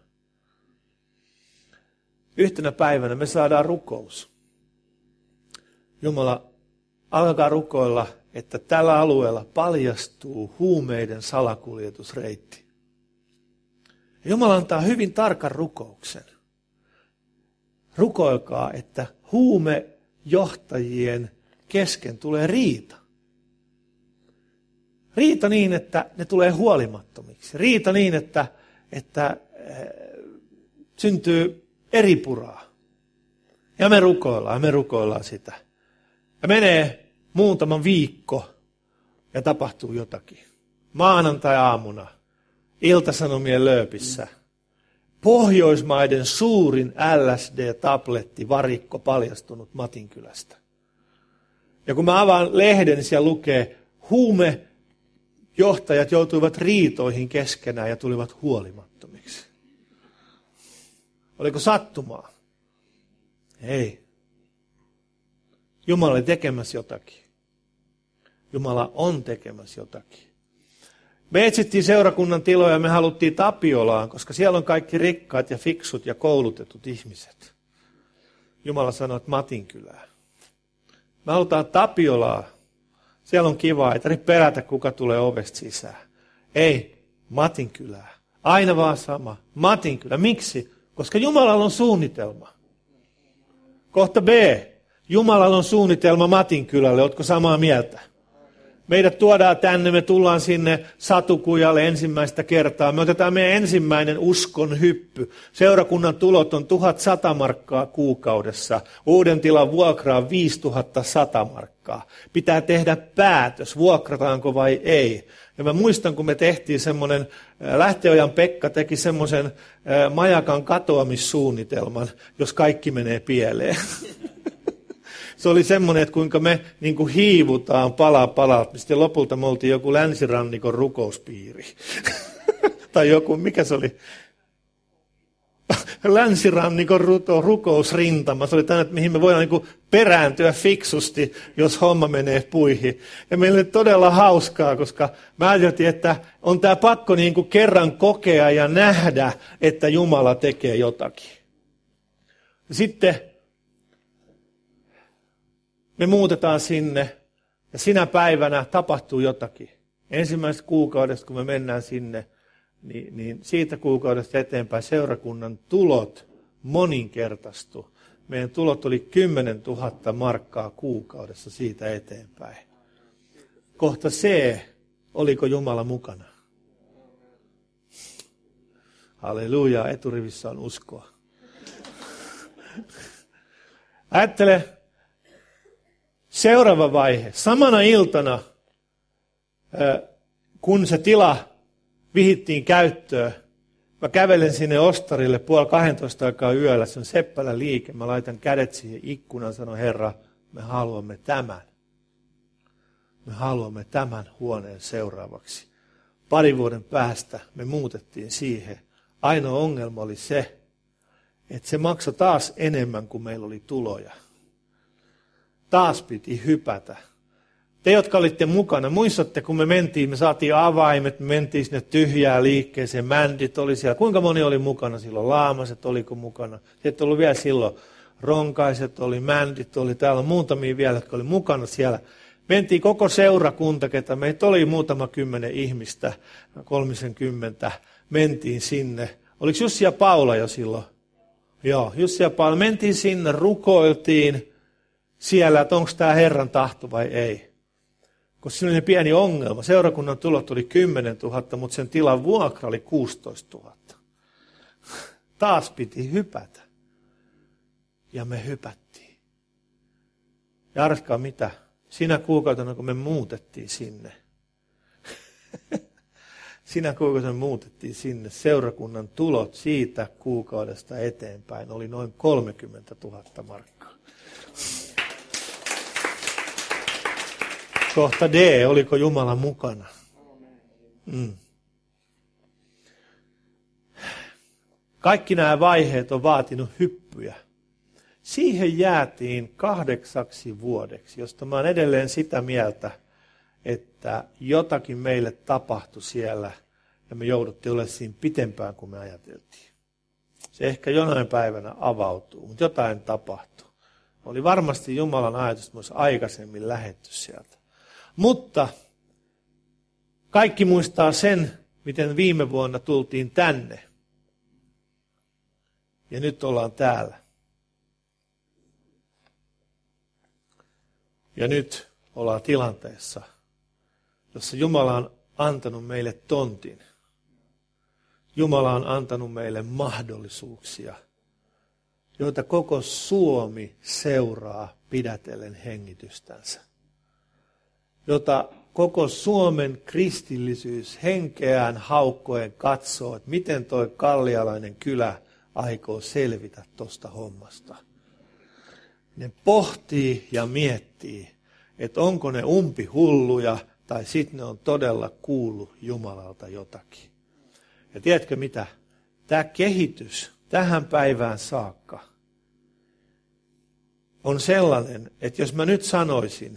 Yhtenä päivänä me saadaan rukous. Jumala alkaa rukoilla, että tällä alueella paljastuu huumeiden salakuljetusreitti. Jumala antaa hyvin tarkan rukouksen. Rukoilkaa, että huumejohtajien kesken tulee riita. Riita niin, että ne tulee huolimattomiksi. Riita niin, että syntyy eripuraa. Ja me rukoillaan sitä. Ja menee muutaman viikko ja tapahtuu jotakin. Maanantai-aamuna Ilta-Sanomien lööpissä Pohjoismaiden suurin LSD-tabletti varikko paljastunut Matinkylästä. Ja kun mä avaan lehden, niin siellä lukee, huumejohtajat joutuivat riitoihin keskenään ja tulivat huolimattomiksi. Oliko sattumaa? Ei. Jumala oli tekemässä jotakin. Jumala on tekemässä jotakin. Me etsittiin seurakunnan tiloja ja me haluttiin Tapiolaan, koska siellä on kaikki rikkaat ja fiksut ja koulutetut ihmiset. Jumala sanoi, että Matinkylää. Me halutaan Tapiolaa. Siellä on kiva, ei tarvitse perätä, kuka tulee ovesta sisään. Ei, Matinkylää. Aina vaan sama. Matinkylä. Miksi? Koska Jumalalla on suunnitelma. Kohta B. Jumalalla on suunnitelma Matinkylälle. Ootko samaa mieltä? Meidät tuodaan tänne, me tullaan sinne Satukujalle ensimmäistä kertaa. Me otetaan meidän ensimmäinen uskon hyppy. Seurakunnan tulot on 1100 markkaa kuukaudessa. Uuden tilan vuokra on 5100 markkaa. Pitää tehdä päätös, vuokrataanko vai ei. Ja mä muistan, kun me tehtiin semmoinen, Lähteojan Pekka teki semmoisen majakan katoamissuunnitelman, jos kaikki menee pieleen. Se oli semmoinen, että kuinka me niin kuin hiivutaan pala palalta. Sitten lopulta me oltiin joku länsirannikon rukouspiiri. Tai joku, mikä se oli? Länsirannikon rukousrintama. Se oli tänne, mihin me voidaan niin kuin perääntyä fiksusti, jos homma menee puihin. Ja meillä oli todella hauskaa, koska mä ajattelin, että on tämä pakko niin kuin kerran kokea ja nähdä, että Jumala tekee jotakin. Sitten me muutetaan sinne ja sinä päivänä tapahtuu jotakin. Ensimmäisestä kuukaudesta, kun me mennään sinne, niin siitä kuukaudesta eteenpäin seurakunnan tulot moninkertaistu. Meidän tulot oli 10 000 markkaa kuukaudessa siitä eteenpäin. Kohta C, oliko Jumala mukana? Halleluja, eturivissä on uskoa. Ajattele, seuraava vaihe. Samana iltana, kun se tila vihittiin käyttöön. Mä kävelen sinne ostarille 11:30 aikaa yöllä, se on Seppälän liike. Mä laitan kädet siihen ikkunaan ja sanon, Herra, me haluamme tämän. Me haluamme tämän huoneen seuraavaksi. 2 vuoden päästä me muutettiin siihen. Ainoa ongelma oli se, että se maksoi taas enemmän kuin meillä oli tuloja. Taas piti hypätä. Te, jotka olitte mukana, muistatte, kun me saatiin avaimet, me mentiin sinne tyhjään liikkeeseen, mändit oli siellä. Kuinka moni oli mukana silloin? Laamaset oliko mukana? Sitten oli vielä silloin ronkaiset, oli mändit, oli täällä muutamia vielä, jotka oli mukana siellä. Mentiin koko seurakunta, ketä meitä oli muutama 10 ihmistä, 30, mentiin sinne. Oliko Jussi ja Paula jo silloin? Joo, Jussi ja Paula. Mentiin sinne, rukoiltiin siellä, että onko tämä Herran tahto vai ei. Koska siinä oli pieni ongelma. Seurakunnan tulot oli 10 000, mutta sen tilan vuokra oli 16 000. Taas piti hypätä. Ja me hypättiin. Ja arvatkaa mitä? Sinä kuukautena, kun me muutettiin sinne. Sinä kuukautena muutettiin sinne. Seurakunnan tulot siitä kuukaudesta eteenpäin oli noin 30 000 markkaa. Kohta D, oliko Jumala mukana? Kaikki nämä vaiheet on vaatinut hyppyjä. Siihen jäätiin 8 vuodeksi, josta mä olen edelleen sitä mieltä, että jotakin meille tapahtui siellä ja me jouduttiin olemaan siinä pitempään kuin me ajateltiin. Se ehkä jonain päivänä avautuu, mutta jotain tapahtui. Oli varmasti Jumalan ajatus, että me olisi aikaisemmin lähdetty sieltä. Mutta kaikki muistaa sen, miten viime vuonna tultiin tänne. Ja nyt ollaan täällä. Ja nyt ollaan tilanteessa, jossa Jumala on antanut meille tontin. Jumala on antanut meille mahdollisuuksia, joita koko Suomi seuraa pidätellen hengitystänsä. Jota koko Suomen kristillisyys henkeään haukkoen katsoo, että miten toi kallialainen kylä aikoo selvitä tuosta hommasta. Ne pohtii ja miettii, että onko ne umpihulluja tai sitten ne on todella kuullut Jumalalta jotakin. Ja tiedätkö mitä? Tämä kehitys tähän päivään saakka on sellainen, että jos mä nyt sanoisin,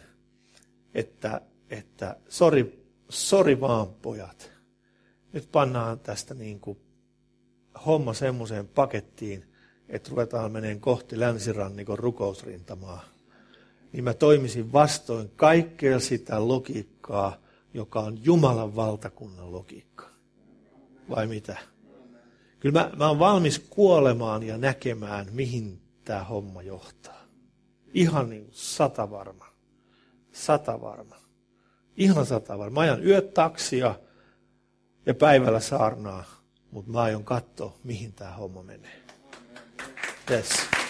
että sori vaan pojat, nyt pannaan tästä niin kuin homma semmoiseen pakettiin, että ruvetaan meneen kohti länsirannikon rukousrintamaa, niin mä toimisin vastoin kaikkea sitä logiikkaa, joka on Jumalan valtakunnan logiikka. Vai mitä? Kyllä mä oon valmis kuolemaan ja näkemään, mihin tämä homma johtaa. Ihan niin 100 varma. 100 varma. Ihan 100 varma. Mä ajan yöt taksia ja päivällä saarnaa, mutta mä aion katsoa, mihin tämä homma menee. Yes.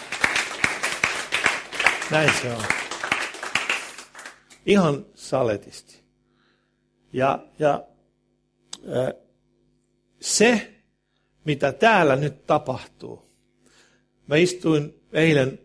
Näin se on. Ihan saletisti. Ja se, mitä täällä nyt tapahtuu. Mä istuin eilen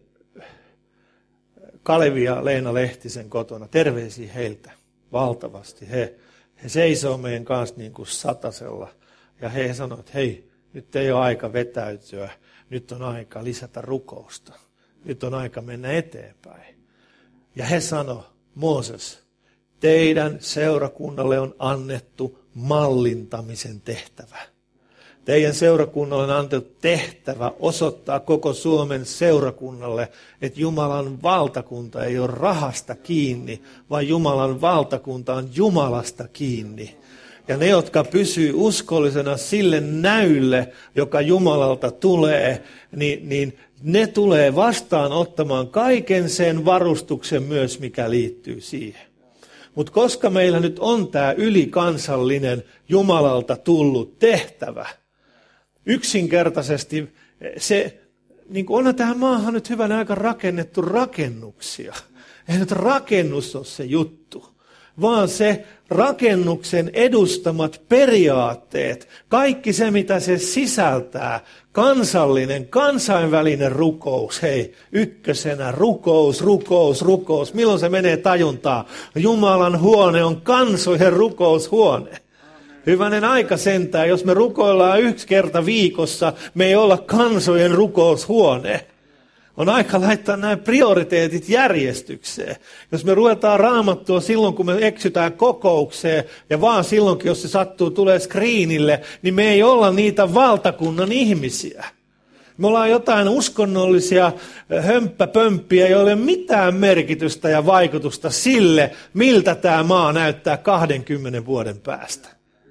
Kalevi ja Leena Lehtisen kotona. Terveisiä heiltä valtavasti. He seisoo meidän kanssa niin kuin satasella. Ja he sanoo, että hei, nyt ei ole aika vetäytyä. Nyt on aika lisätä rukousta. Nyt on aika mennä eteenpäin. Ja he sanoo, Mooses, teidän seurakunnalle on annettu mallintamisen tehtävä. Teidän seurakunnalle on annettu tehtävä osoittaa koko Suomen seurakunnalle, että Jumalan valtakunta ei ole rahasta kiinni, vaan Jumalan valtakunta on Jumalasta kiinni. Ja ne, jotka pysyy uskollisena sille näylle, joka Jumalalta tulee, niin ne tulee vastaan ottamaan kaiken sen varustuksen myös, mikä liittyy siihen. Mutta koska meillä nyt on tämä ylikansallinen Jumalalta tullut tehtävä, yksinkertaisesti se, niin kuin onhan tähän maahan nyt hyvän aika rakennettu rakennuksia. Ei nyt rakennus ole se juttu, vaan se rakennuksen edustamat periaatteet, kaikki se mitä se sisältää, kansallinen, kansainvälinen rukous, hei, ykkösenä rukous, milloin se menee tajuntaan? Jumalan huone on kansojen rukoushuone. Hyvänen aika sentään, jos me rukoillaan 1 kerta viikossa, me ei olla kansojen rukoushuone. On aika laittaa nämä prioriteetit järjestykseen. Jos me ruvetaan Raamattua silloin, kun me eksytään kokoukseen, ja vaan silloinkin, jos se sattuu, tulee screenille, niin me ei olla niitä valtakunnan ihmisiä. Me ollaan jotain uskonnollisia hömppäpömppiä, joilla ei ole mitään merkitystä ja vaikutusta sille, miltä tämä maa näyttää 20 vuoden päästä.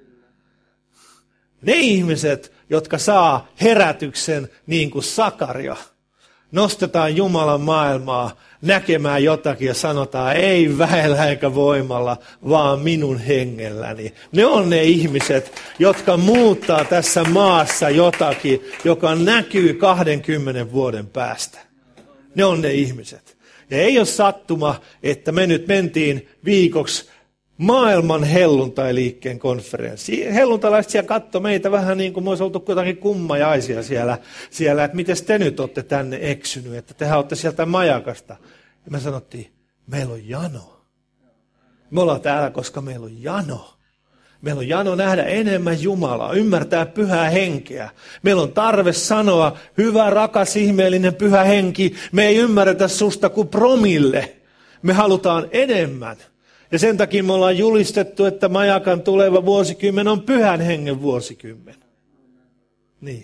Ne ihmiset, jotka saa herätyksen niin kuin Sakaria, nostetaan Jumalan maailmaa näkemään jotakin ja sanotaan, ei väellä eikä voimalla, vaan minun hengelläni. Ne on ne ihmiset, jotka muuttaa tässä maassa jotakin, joka näkyy 20 vuoden päästä. Ne on ne ihmiset. Ja ei ole sattuma, että me nyt mentiin viikoksi maailman helluntailiikkeen konferenssi. Helluntalaiset siellä katsoi meitä vähän niin kuin me olisi oltu jotakin kummajaisia siellä, että miten te nyt olette tänne eksynyt, että tehän olette sieltä majakasta. Ja me sanottiin, meillä on jano. Me ollaan täällä, koska meillä on jano. Meillä on jano nähdä enemmän Jumalaa, ymmärtää pyhää henkeä. Meillä on tarve sanoa, hyvä, rakas, ihmeellinen pyhä henki, me ei ymmärretä susta kuin promille. Me halutaan enemmän. Ja sen takia me ollaan julistettu, että majakan tuleva vuosikymmen on pyhän hengen vuosikymmen. Niin.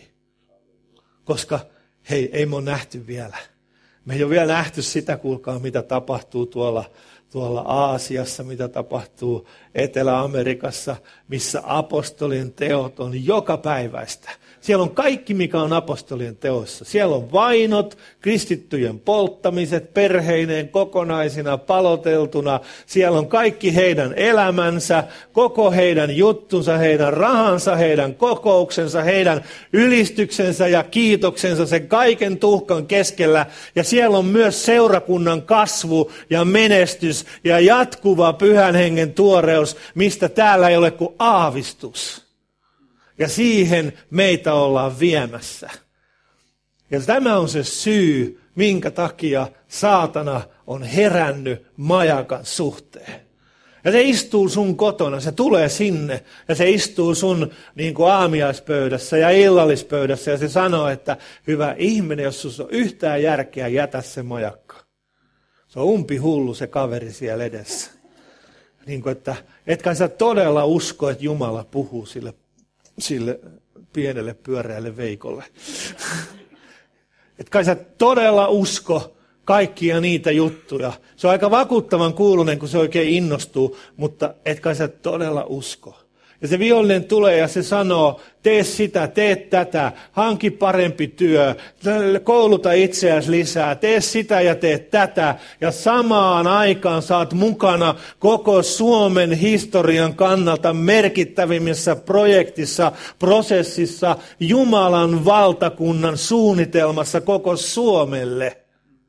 Koska, hei, ei me ole nähty vielä. Me ei ole vielä nähty sitä, kuulkaa, mitä tapahtuu tuolla Aasiassa, mitä tapahtuu Etelä-Amerikassa, missä apostolien teot on jokapäiväistä. Siellä on kaikki, mikä on apostolien teoissa. Siellä on vainot, kristittyjen polttamiset, perheineen kokonaisina, paloteltuna. Siellä on kaikki heidän elämänsä, koko heidän juttunsa, heidän rahansa, heidän kokouksensa, heidän ylistyksensä ja kiitoksensa sen kaiken tuhkan keskellä. Ja siellä on myös seurakunnan kasvu ja menestys ja jatkuva pyhän hengen tuoreus, mistä täällä ei ole kuin aavistus. Ja siihen meitä ollaan viemässä. Ja tämä on se syy, minkä takia saatana on herännyt majakan suhteen. Ja se istuu sun kotona, se tulee sinne ja se istuu sun niin kuin aamiaispöydässä ja illallispöydässä ja se sanoo, että hyvä ihminen, jos sulla on yhtään järkeä, jätä se majakka. Se on umpihullu se kaveri siellä edessä. Niin kuin, että etkä sä todella usko, että Jumala puhuu sille pienelle pyöreälle veikolle. Et kai sä todella usko kaikkia niitä juttuja. Se on aika vakuuttavan kuulunen, kun se oikein innostuu, mutta et kai sä todella usko. Ja se vihollinen tulee ja se sanoo, tee sitä, tee tätä, hanki parempi työ, kouluta itseäsi lisää, tee sitä ja tee tätä. Ja samaan aikaan saat mukana koko Suomen historian kannalta merkittävimmissä projektissa, prosessissa, Jumalan valtakunnan suunnitelmassa koko Suomelle.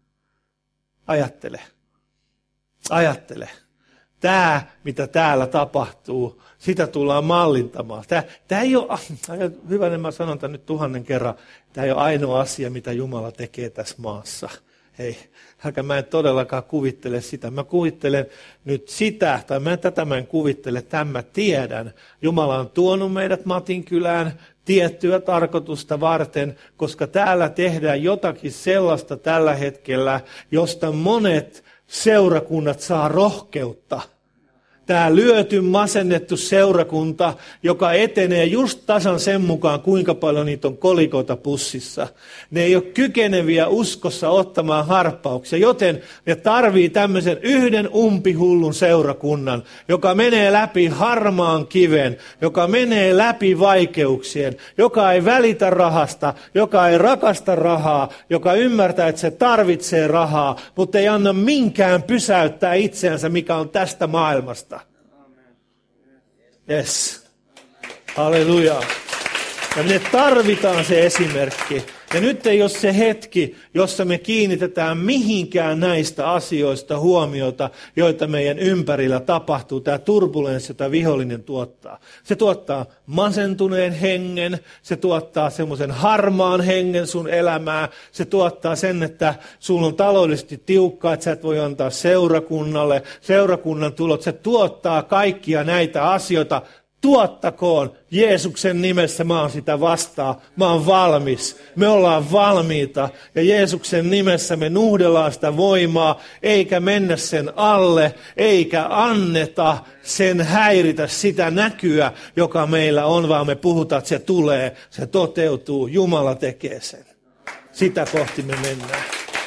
Ajattele. Tämä, mitä täällä tapahtuu, sitä tullaan mallintamaan. Tämä ei ole, hyvänen mä sanon tämän nyt 1000 kerran, tämä ei ole ainoa asia, mitä Jumala tekee tässä maassa. Hei, mä en todellakaan kuvittele sitä. Mä kuvittelen nyt sitä, tai mä en kuvittele, tämän mä tiedän. Jumala on tuonut meidät Matinkylään tiettyä tarkoitusta varten, koska täällä tehdään jotakin sellaista tällä hetkellä, josta monet seurakunnat saa rohkeutta. Tämä lyöty, masennettu seurakunta, joka etenee just tasan sen mukaan, kuinka paljon niitä on kolikoita pussissa. Ne ei ole kykeneviä uskossa ottamaan harppauksia, joten ne tarvii tämmöisen yhden umpihullun seurakunnan, joka menee läpi harmaan kiven, joka menee läpi vaikeuksien, joka ei välitä rahasta, joka ei rakasta rahaa, joka ymmärtää, että se tarvitsee rahaa, mutta ei anna minkään pysäyttää itseänsä, mikä on tästä maailmasta. Yes. Halleluja. Ja me tarvitaan se esimerkki. Ja nyt ei ole se hetki, jossa me kiinnitetään mihinkään näistä asioista huomiota, joita meidän ympärillä tapahtuu. Tämä turbulenssi, jota vihollinen tuottaa. Se tuottaa masentuneen hengen, se tuottaa semmoisen harmaan hengen sun elämää. Se tuottaa sen, että sulla on taloudellisesti tiukkaa, että sä et voi antaa seurakunnalle, seurakunnan tulot. Se tuottaa kaikkia näitä asioita. Tuottakoon Jeesuksen nimessä, mä oon sitä vastaan, mä oon valmis, me ollaan valmiita ja Jeesuksen nimessä me nuhdellaan sitä voimaa, eikä mennä sen alle, eikä anneta sen häiritä sitä näkyä, joka meillä on, vaan me puhutaan, että se tulee, se toteutuu, Jumala tekee sen. Sitä kohti me mennään.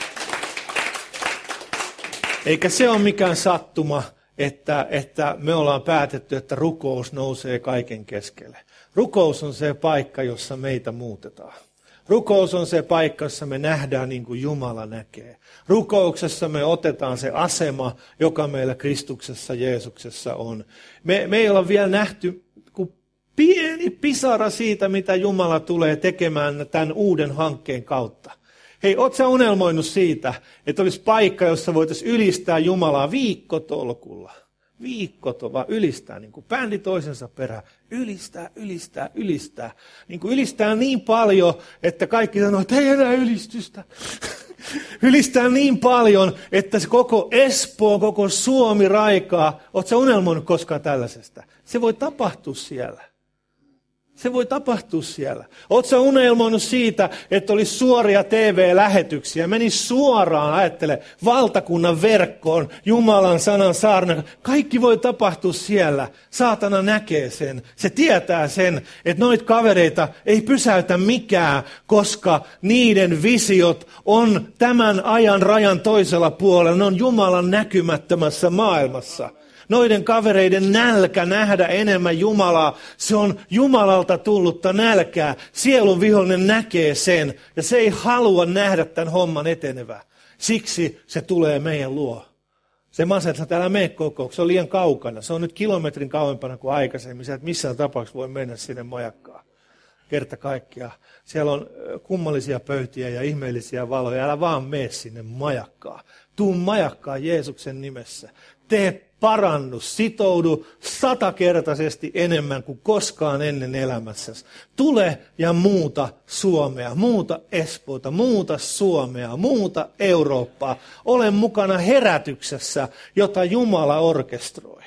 Eikä se ole mikään sattuma, että me ollaan päätetty, että rukous nousee kaiken keskelle. Rukous on se paikka, jossa meitä muutetaan. Rukous on se paikka, jossa me nähdään niin kuin Jumala näkee. Rukouksessa me otetaan se asema, joka meillä Kristuksessa Jeesuksessa on. Me ei olla vielä nähty kuin pieni pisara siitä, mitä Jumala tulee tekemään tämän uuden hankkeen kautta. Hei, ootko sä unelmoinut siitä, että olisi paikka, jossa voitaisiin ylistää Jumalaa viikkotolkulla? Viikkotolkulla, ylistää, niin kuin bändi toisensa perään. Ylistää. Niin kuin ylistää niin paljon, että kaikki sanoo, että ei enää ylistystä. Ylistää niin paljon, että se koko Espoo, koko Suomi raikaa. Ootko sä unelmoinut koskaan tällaisesta? Se voi tapahtua siellä. Se voi tapahtua siellä. Oletko sä unelmoinut siitä, että olisi suoria TV-lähetyksiä, menisi suoraan, ajattele, valtakunnan verkkoon, Jumalan sanan saarna. Kaikki voi tapahtua siellä. Saatana näkee sen. Se tietää sen, että noita kavereita ei pysäytä mikään, koska niiden visiot on tämän ajan rajan toisella puolella. Ne on Jumalan näkymättömässä maailmassa. Noiden kavereiden nälkä nähdä enemmän Jumalaa, se on Jumalalta tullutta nälkää. Sielun vihollinen näkee sen ja se ei halua nähdä tämän homman etenevää. Siksi se tulee meidän luo. Se masentaa täällä mene kokouksessa, se on liian kaukana. Se on nyt kilometrin kauempana kuin aikaisemmin. Sä et missään tapauksessa voi mennä sinne majakkaan. Kerta kaikkiaan. Siellä on kummallisia pöytiä ja ihmeellisiä valoja. Älä vaan mene sinne majakkaan. Tuu majakkaan Jeesuksen nimessä. Tee parannus, sitoudu 100-kertaisesti enemmän kuin koskaan ennen elämässäsi. Tule ja muuta Suomea, muuta Espoota, muuta Suomea, muuta Eurooppaa. Ole mukana herätyksessä, jota Jumala orkestroi.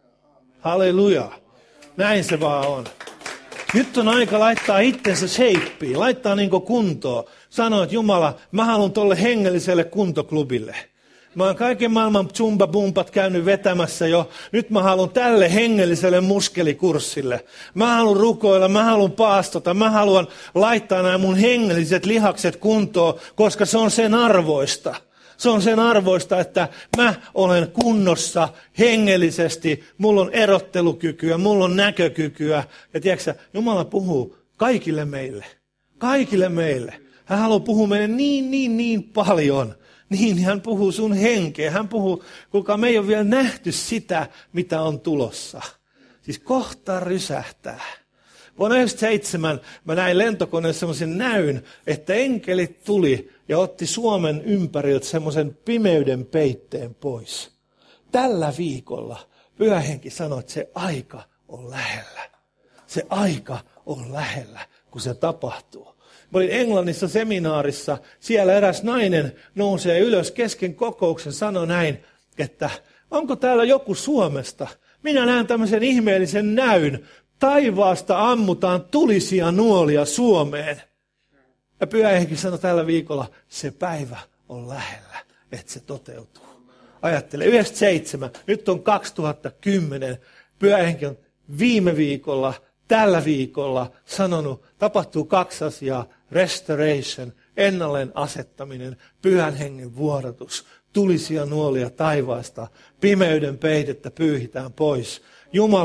Halleluja. Näin se vaan on. Nyt on aika laittaa itsensä shapeen, laittaa niin kuin kuntoon. Sano, että Jumala, mä haluan tolle hengelliselle kuntoklubille. Mä oon kaiken maailman zumba-bumpat käynyt vetämässä jo. Nyt mä haluan tälle hengelliselle muskelikurssille. Mä haluan rukoilla, mä haluan paastota, mä haluan laittaa nämä mun hengelliset lihakset kuntoon, koska se on sen arvoista. Se on sen arvoista, että mä olen kunnossa hengellisesti, mulla on erottelukykyä, mulla on näkökykyä. Ja tiedätkö, Jumala puhuu kaikille meille. Kaikille meille. Hän haluaa puhua meille niin paljon. Niin, hän puhuu sun henkeen. Hän puhuu, kuulkaa, me ei ole vielä nähty sitä, mitä on tulossa. Siis kohta rysähtää. Vuonna 1997 mä näin lentokoneessa semmoisen näyn, että enkelit tuli ja otti Suomen ympäriltä semmoisen pimeyden peitteen pois. Tällä viikolla Pyhä Henki sanoi, että se aika on lähellä. Se aika on lähellä, kun se tapahtuu. Mä olin Englannissa seminaarissa, siellä eräs nainen nousee ylös kesken kokouksen, sanoi näin, että onko täällä joku Suomesta? Minä näen tämmöisen ihmeellisen näyn. Taivaasta ammutaan tulisia nuolia Suomeen. Ja Pyhä Henki sanoi tällä viikolla, se päivä on lähellä, että se toteutuu. Ajattele, 97, nyt on 2010, Pyhä Henki on viime viikolla, tällä viikolla sanonut, tapahtuu 2 asiaa, restoration, ennalleen asettaminen, Pyhän Hengen vuodatus, tulisia nuolia taivaasta, pimeyden peitettä pyyhitään pois. Jumala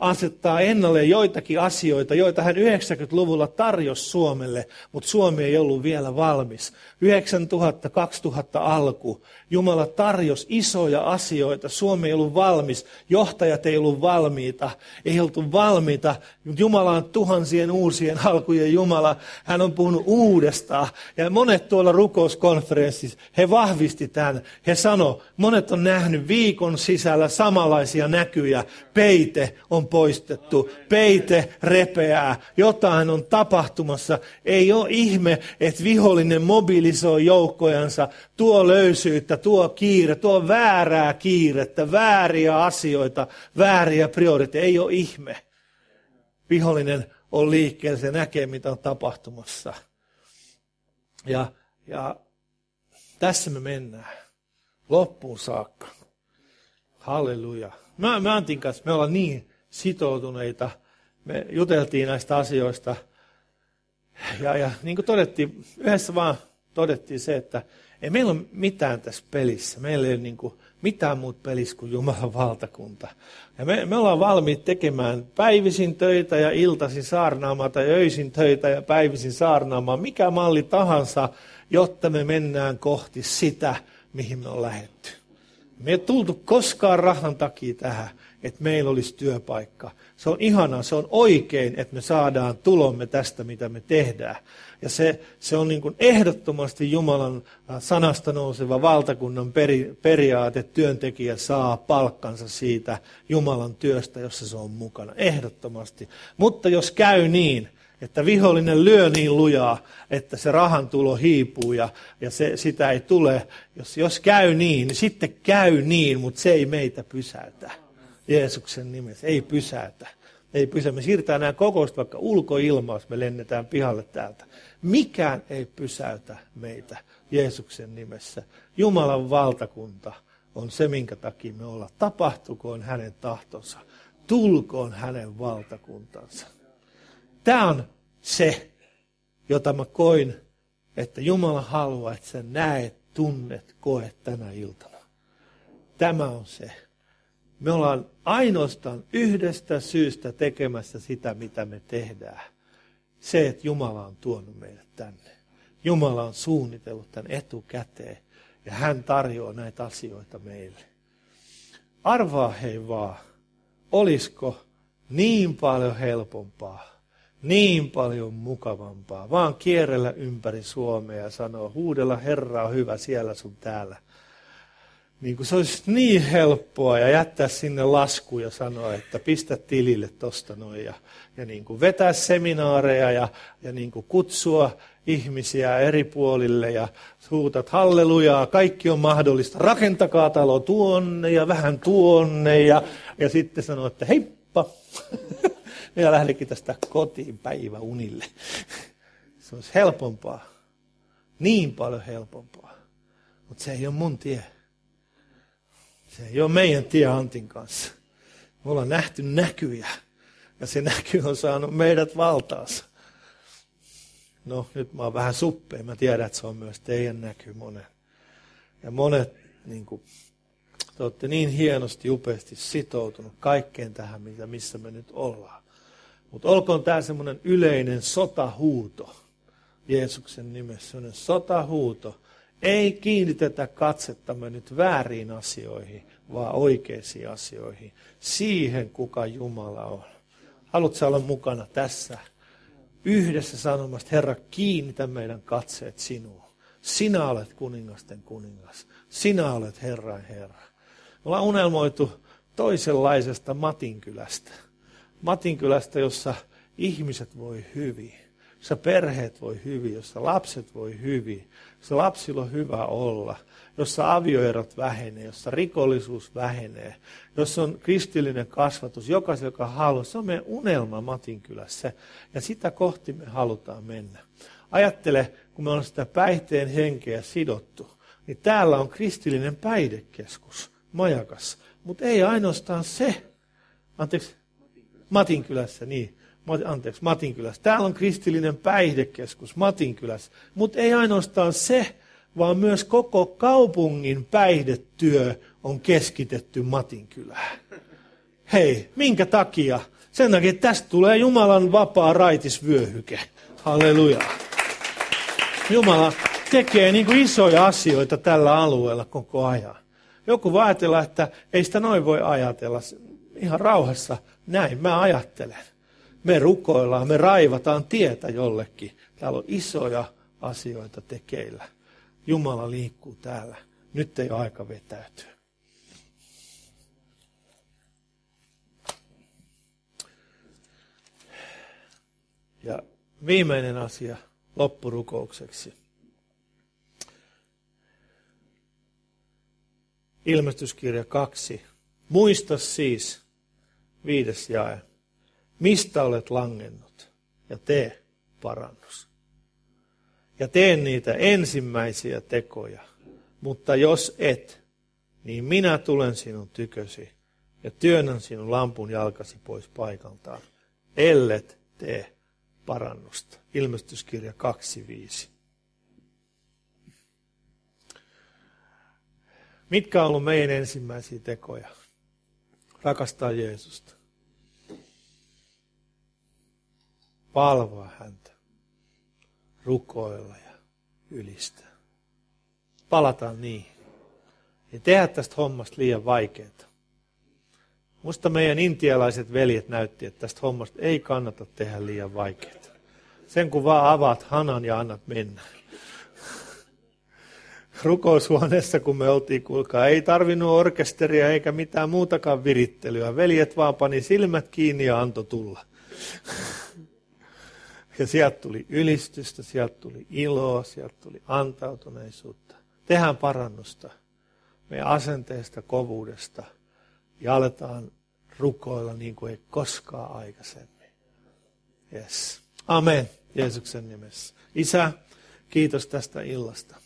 asettaa ennalle joitakin asioita, joita hän 90-luvulla tarjosi Suomelle, mutta Suomi ei ollut vielä valmis. 9000, 2000 alku. Jumala tarjosi isoja asioita. Suomi ei ollut valmis. Johtajat ei ollut valmiita. Ei oltu valmiita. Jumala on tuhansien uusien alkujen Jumala. Hän on puhunut uudestaan. Ja monet tuolla rukouskonferenssissa, he vahvisti tämän. He sanoi, monet on nähnyt viikon sisällä samanlaisia näkyjä. Peite on poistettu. Peite repeää. Jotain on tapahtumassa. Ei ole ihme, että vihollinen mobilisoi joukkojansa, tuo löysyyttä, tuo kiire, tuo väärää kiirettä, vääriä asioita, vääriä prioriteetteja. Ei ole ihme. Vihollinen on liikkeellä, se näkee mitä on tapahtumassa. Ja tässä me mennään. Loppuun saakka. Halleluja. Me Antin kanssa, me ollaan niin sitoutuneita. Me juteltiin näistä asioista. Ja niin kuin todettiin, yhdessä vaan todettiin se, että ei meillä ole mitään tässä pelissä. Meillä ei ole niin kuin mitään muuta pelissä kuin Jumalan valtakunta. Ja me ollaan valmiit tekemään päivisin töitä ja iltaisin saarnaamaan tai öisin töitä ja päivisin saarnaamaan. Mikä malli tahansa, jotta me mennään kohti sitä, mihin me on lähdetty. Me ei tultu koskaan rahan takia tähän, että meillä olisi työpaikka. Se on ihanaa, se on oikein, että me saadaan tulomme tästä, mitä me tehdään. Ja se on niin kuin ehdottomasti Jumalan sanasta nouseva valtakunnan periaate, että työntekijä saa palkkansa siitä Jumalan työstä, jossa se on mukana. Ehdottomasti. Mutta jos käy niin, että vihollinen lyö niin lujaa, että se rahan tulo hiipuu ja sitä ei tule. Jos käy niin sitten käy niin, mutta se ei meitä pysäytä. Jeesuksen nimessä. Ei pysäytä. Ei pysäytä. Me siirretään nämä kokousta vaikka ulkoilmaus, me lennetään pihalle täältä. Mikään ei pysäytä meitä Jeesuksen nimessä. Jumalan valtakunta on se, minkä takia me ollaan. Tapahtukoon hänen tahtonsa. Tulkoon hänen valtakuntansa. Tämä on se, jota mä koin, että Jumala haluaa, että sä näet, tunnet, koet tänä iltana. Tämä on se. Me ollaan ainoastaan yhdestä syystä tekemässä sitä, mitä me tehdään. Se, että Jumala on tuonut meidät tänne. Jumala on suunnitellut tämän etukäteen ja hän tarjoaa näitä asioita meille. Arvaa hei vaan, olisiko niin paljon helpompaa, niin paljon mukavampaa, vaan kierrellä ympäri Suomea ja sanoa, huudella Herra on hyvä siellä sun täällä. Niin kuin se olisi niin helppoa ja jättää sinne lasku ja sanoa, että pistä tilille tosta noin ja niin kuin vetää seminaareja ja niin kuin kutsua ihmisiä eri puolille ja huutat hallelujaa, kaikki on mahdollista, rakentakaa talo tuonne ja vähän tuonne ja sitten sanoo, että heippa. Ja lähdekin tästä kotiin päiväunille. Se olisi helpompaa. Niin paljon helpompaa. Mutta se ei ole mun tie. Se ei ole meidän tie Antin kanssa. Me ollaan nähty näkyjä. Ja se näky on saanut meidät valtaansa. No nyt mä oon vähän suppea. Mä tiedän, että se on myös teidän näky monen. Ja monet, niin kuin, te olette niin hienosti, upeasti sitoutunut kaikkeen tähän, missä me nyt ollaan. Mutta olkoon tämä semmoinen yleinen sotahuuto Jeesuksen nimessä, semmoinen sotahuuto. Ei kiinnitetä katsettamme nyt vääriin asioihin, vaan oikeisiin asioihin. Siihen, kuka Jumala on. Haluatko olla mukana tässä? Yhdessä sanomasta, Herra, kiinnitä meidän katseet sinuun. Sinä olet kuningasten kuningas. Sinä olet Herran Herra. Me ollaan unelmoitu toisenlaisesta Matinkylästä. Matinkylästä, jossa ihmiset voi hyvin, jossa perheet voi hyvin, jossa lapset voi hyvin, jossa lapsilla on hyvä olla, jossa avioerot vähenee, jossa rikollisuus vähenee, jossa on kristillinen kasvatus, jokaisella, joka haluaa. Se on meidän unelma Matinkylässä ja sitä kohti me halutaan mennä. Ajattele, kun me on sitä päihteen henkeä sidottu, niin täällä on kristillinen päihdekeskus Majakassa, mutta ei ainoastaan se. Matinkylässä, niin. Matinkylässä. Täällä on kristillinen päihdekeskus Matinkylässä, mutta ei ainoastaan se, vaan myös koko kaupungin päihdetyö on keskitetty Matinkylään. Hei, minkä takia? Sen takia, että tästä tulee Jumalan vapaa raitisvyöhyke. Halleluja. Jumala tekee niin kuin isoja asioita tällä alueella koko ajan. Joku voi ajatella, että ei sitä noin voi ajatella. Ihan rauhassa, näin mä ajattelen. Me rukoillaan, me raivataan tietä jollekin. Täällä on isoja asioita tekeillä. Jumala liikkuu täällä. Nyt ei ole aika vetäytyä. Ja viimeinen asia loppurukoukseksi. Ilmestyskirja 2. Muista siis, 5. jae, mistä olet langennut ja tee parannus. Ja tee niitä ensimmäisiä tekoja, mutta jos et, niin minä tulen sinun tykösi ja työnnän sinun lampun jalkasi pois paikaltaan, ellet tee parannusta. Ilmestyskirja 2.5. Mitkä on ollut meidän ensimmäisiä tekoja? Rakastaa Jeesusta. Palvoa häntä. Rukoilla ja ylistää. Palataan niihin. Ja tehdä tästä hommasta liian vaikeaa. Musta meidän intialaiset veljet näytti, että tästä hommasta ei kannata tehdä liian vaikeaa. Sen kun vaan avaat hanan ja annat mennä. Rukoushuoneessa, kun me oltiin, kuulkaa, ei tarvinnut orkesteria eikä mitään muutakaan virittelyä. Veljet vaan pani silmät kiinni ja antoi tulla. Ja sieltä tuli ylistystä, sieltä tuli iloa, sieltä tuli antautuneisuutta. Tehdään parannusta meidän asenteesta, kovuudesta ja aletaan rukoilla niin kuin ei koskaan aikaisemmin. Yes. Amen. Jeesuksen nimessä. Isä, kiitos tästä illasta.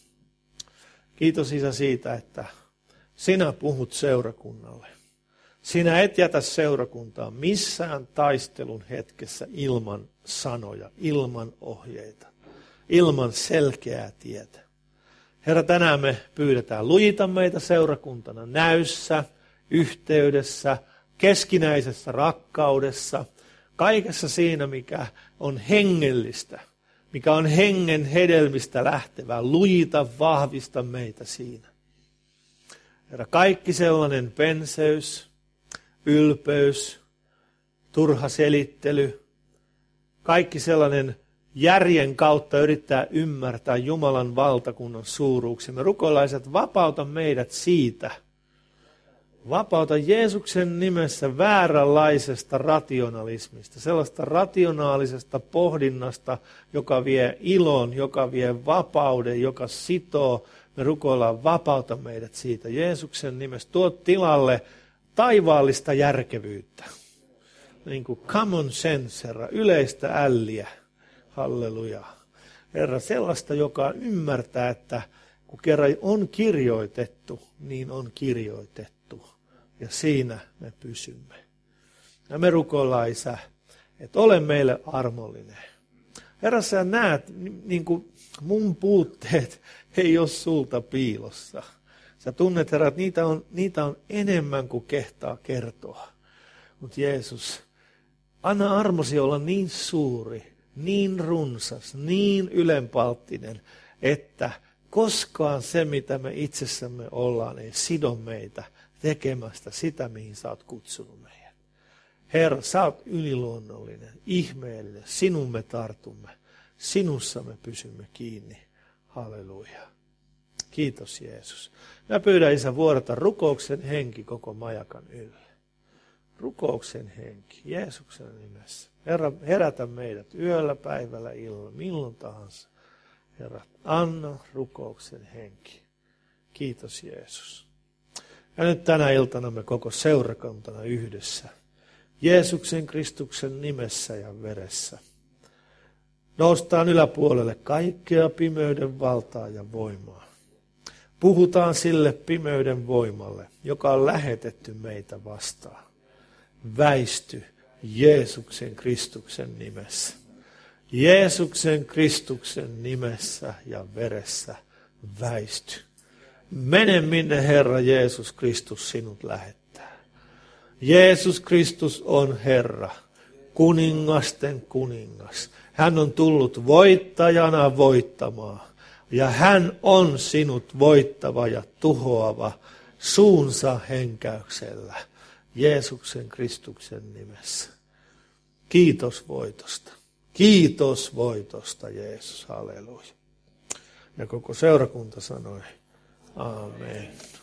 Kiitos Isä siitä, että sinä puhut seurakunnalle. Sinä et jätä seurakuntaa missään taistelun hetkessä ilman sanoja, ilman ohjeita, ilman selkeää tietä. Herra, tänään me pyydetään, lujita meitä seurakuntana näyssä, yhteydessä, keskinäisessä rakkaudessa, kaikessa siinä, mikä on hengellistä, mikä on hengen hedelmistä lähtevää. Lujita, vahvista meitä siinä. Herra, kaikki sellainen penseys, ylpeys, turha selittely, kaikki sellainen järjen kautta yrittää ymmärtää Jumalan valtakunnan suuruuksia. Me rukoilaiset, vapauta meidät siitä. Vapauta Jeesuksen nimessä vääränlaisesta rationalismista, sellaista rationaalisesta pohdinnasta, joka vie ilon, joka vie vapauden, joka sitoo. Me rukoillaan, vapauta meidät siitä. Jeesuksen nimessä tuo tilalle taivaallista järkevyyttä. Niin kuin common sense, Herra, yleistä älliä. Halleluja. Herra, sellaista, joka ymmärtää, että kun kerran on kirjoitettu, niin on kirjoitettu. Ja siinä me pysymme. Ja me rukoillaan, Isä, että ole meille armollinen. Herra, sä näet, niin kuin mun puutteet ei ole sulta piilossa. Sä tunnet, Herra, että niitä on enemmän kuin kehtaa kertoa. Mutta Jeesus, anna armosi olla niin suuri, niin runsas, niin ylenpalttinen, että koskaan se, mitä me itsessämme ollaan, ei sido meitä tekemästä sitä, mihin sä oot kutsunut meidät. Herra, sä oot yliluonnollinen, ihmeellinen, sinun me tartumme, sinussa me pysymme kiinni. Halleluja. Kiitos Jeesus. Mä pyydän, Isä, vuodata rukouksen henki koko majakan ylle. Rukouksen henki, Jeesuksen nimessä. Herra, herätä meidät yöllä, päivällä, illalla, milloin tahansa. Herra, anna rukouksen henki. Kiitos Jeesus. Ja nyt tänä iltana me koko seurakuntana yhdessä, Jeesuksen Kristuksen nimessä ja veressä, noustaan yläpuolelle kaikkea pimeyden valtaa ja voimaa. Puhutaan sille pimeyden voimalle, joka on lähetetty meitä vastaan. Väisty Jeesuksen Kristuksen nimessä. Jeesuksen Kristuksen nimessä ja veressä väisty. Mene minne Herra Jeesus Kristus sinut lähettää. Jeesus Kristus on Herra, kuningasten kuningas. Hän on tullut voittajana voittamaan. Ja hän on sinut voittava ja tuhoava suunsa henkäyksellä Jeesuksen Kristuksen nimessä. Kiitos voitosta. Kiitos voitosta, Jeesus. Halleluja. Ja koko seurakunta sanoi, aamen.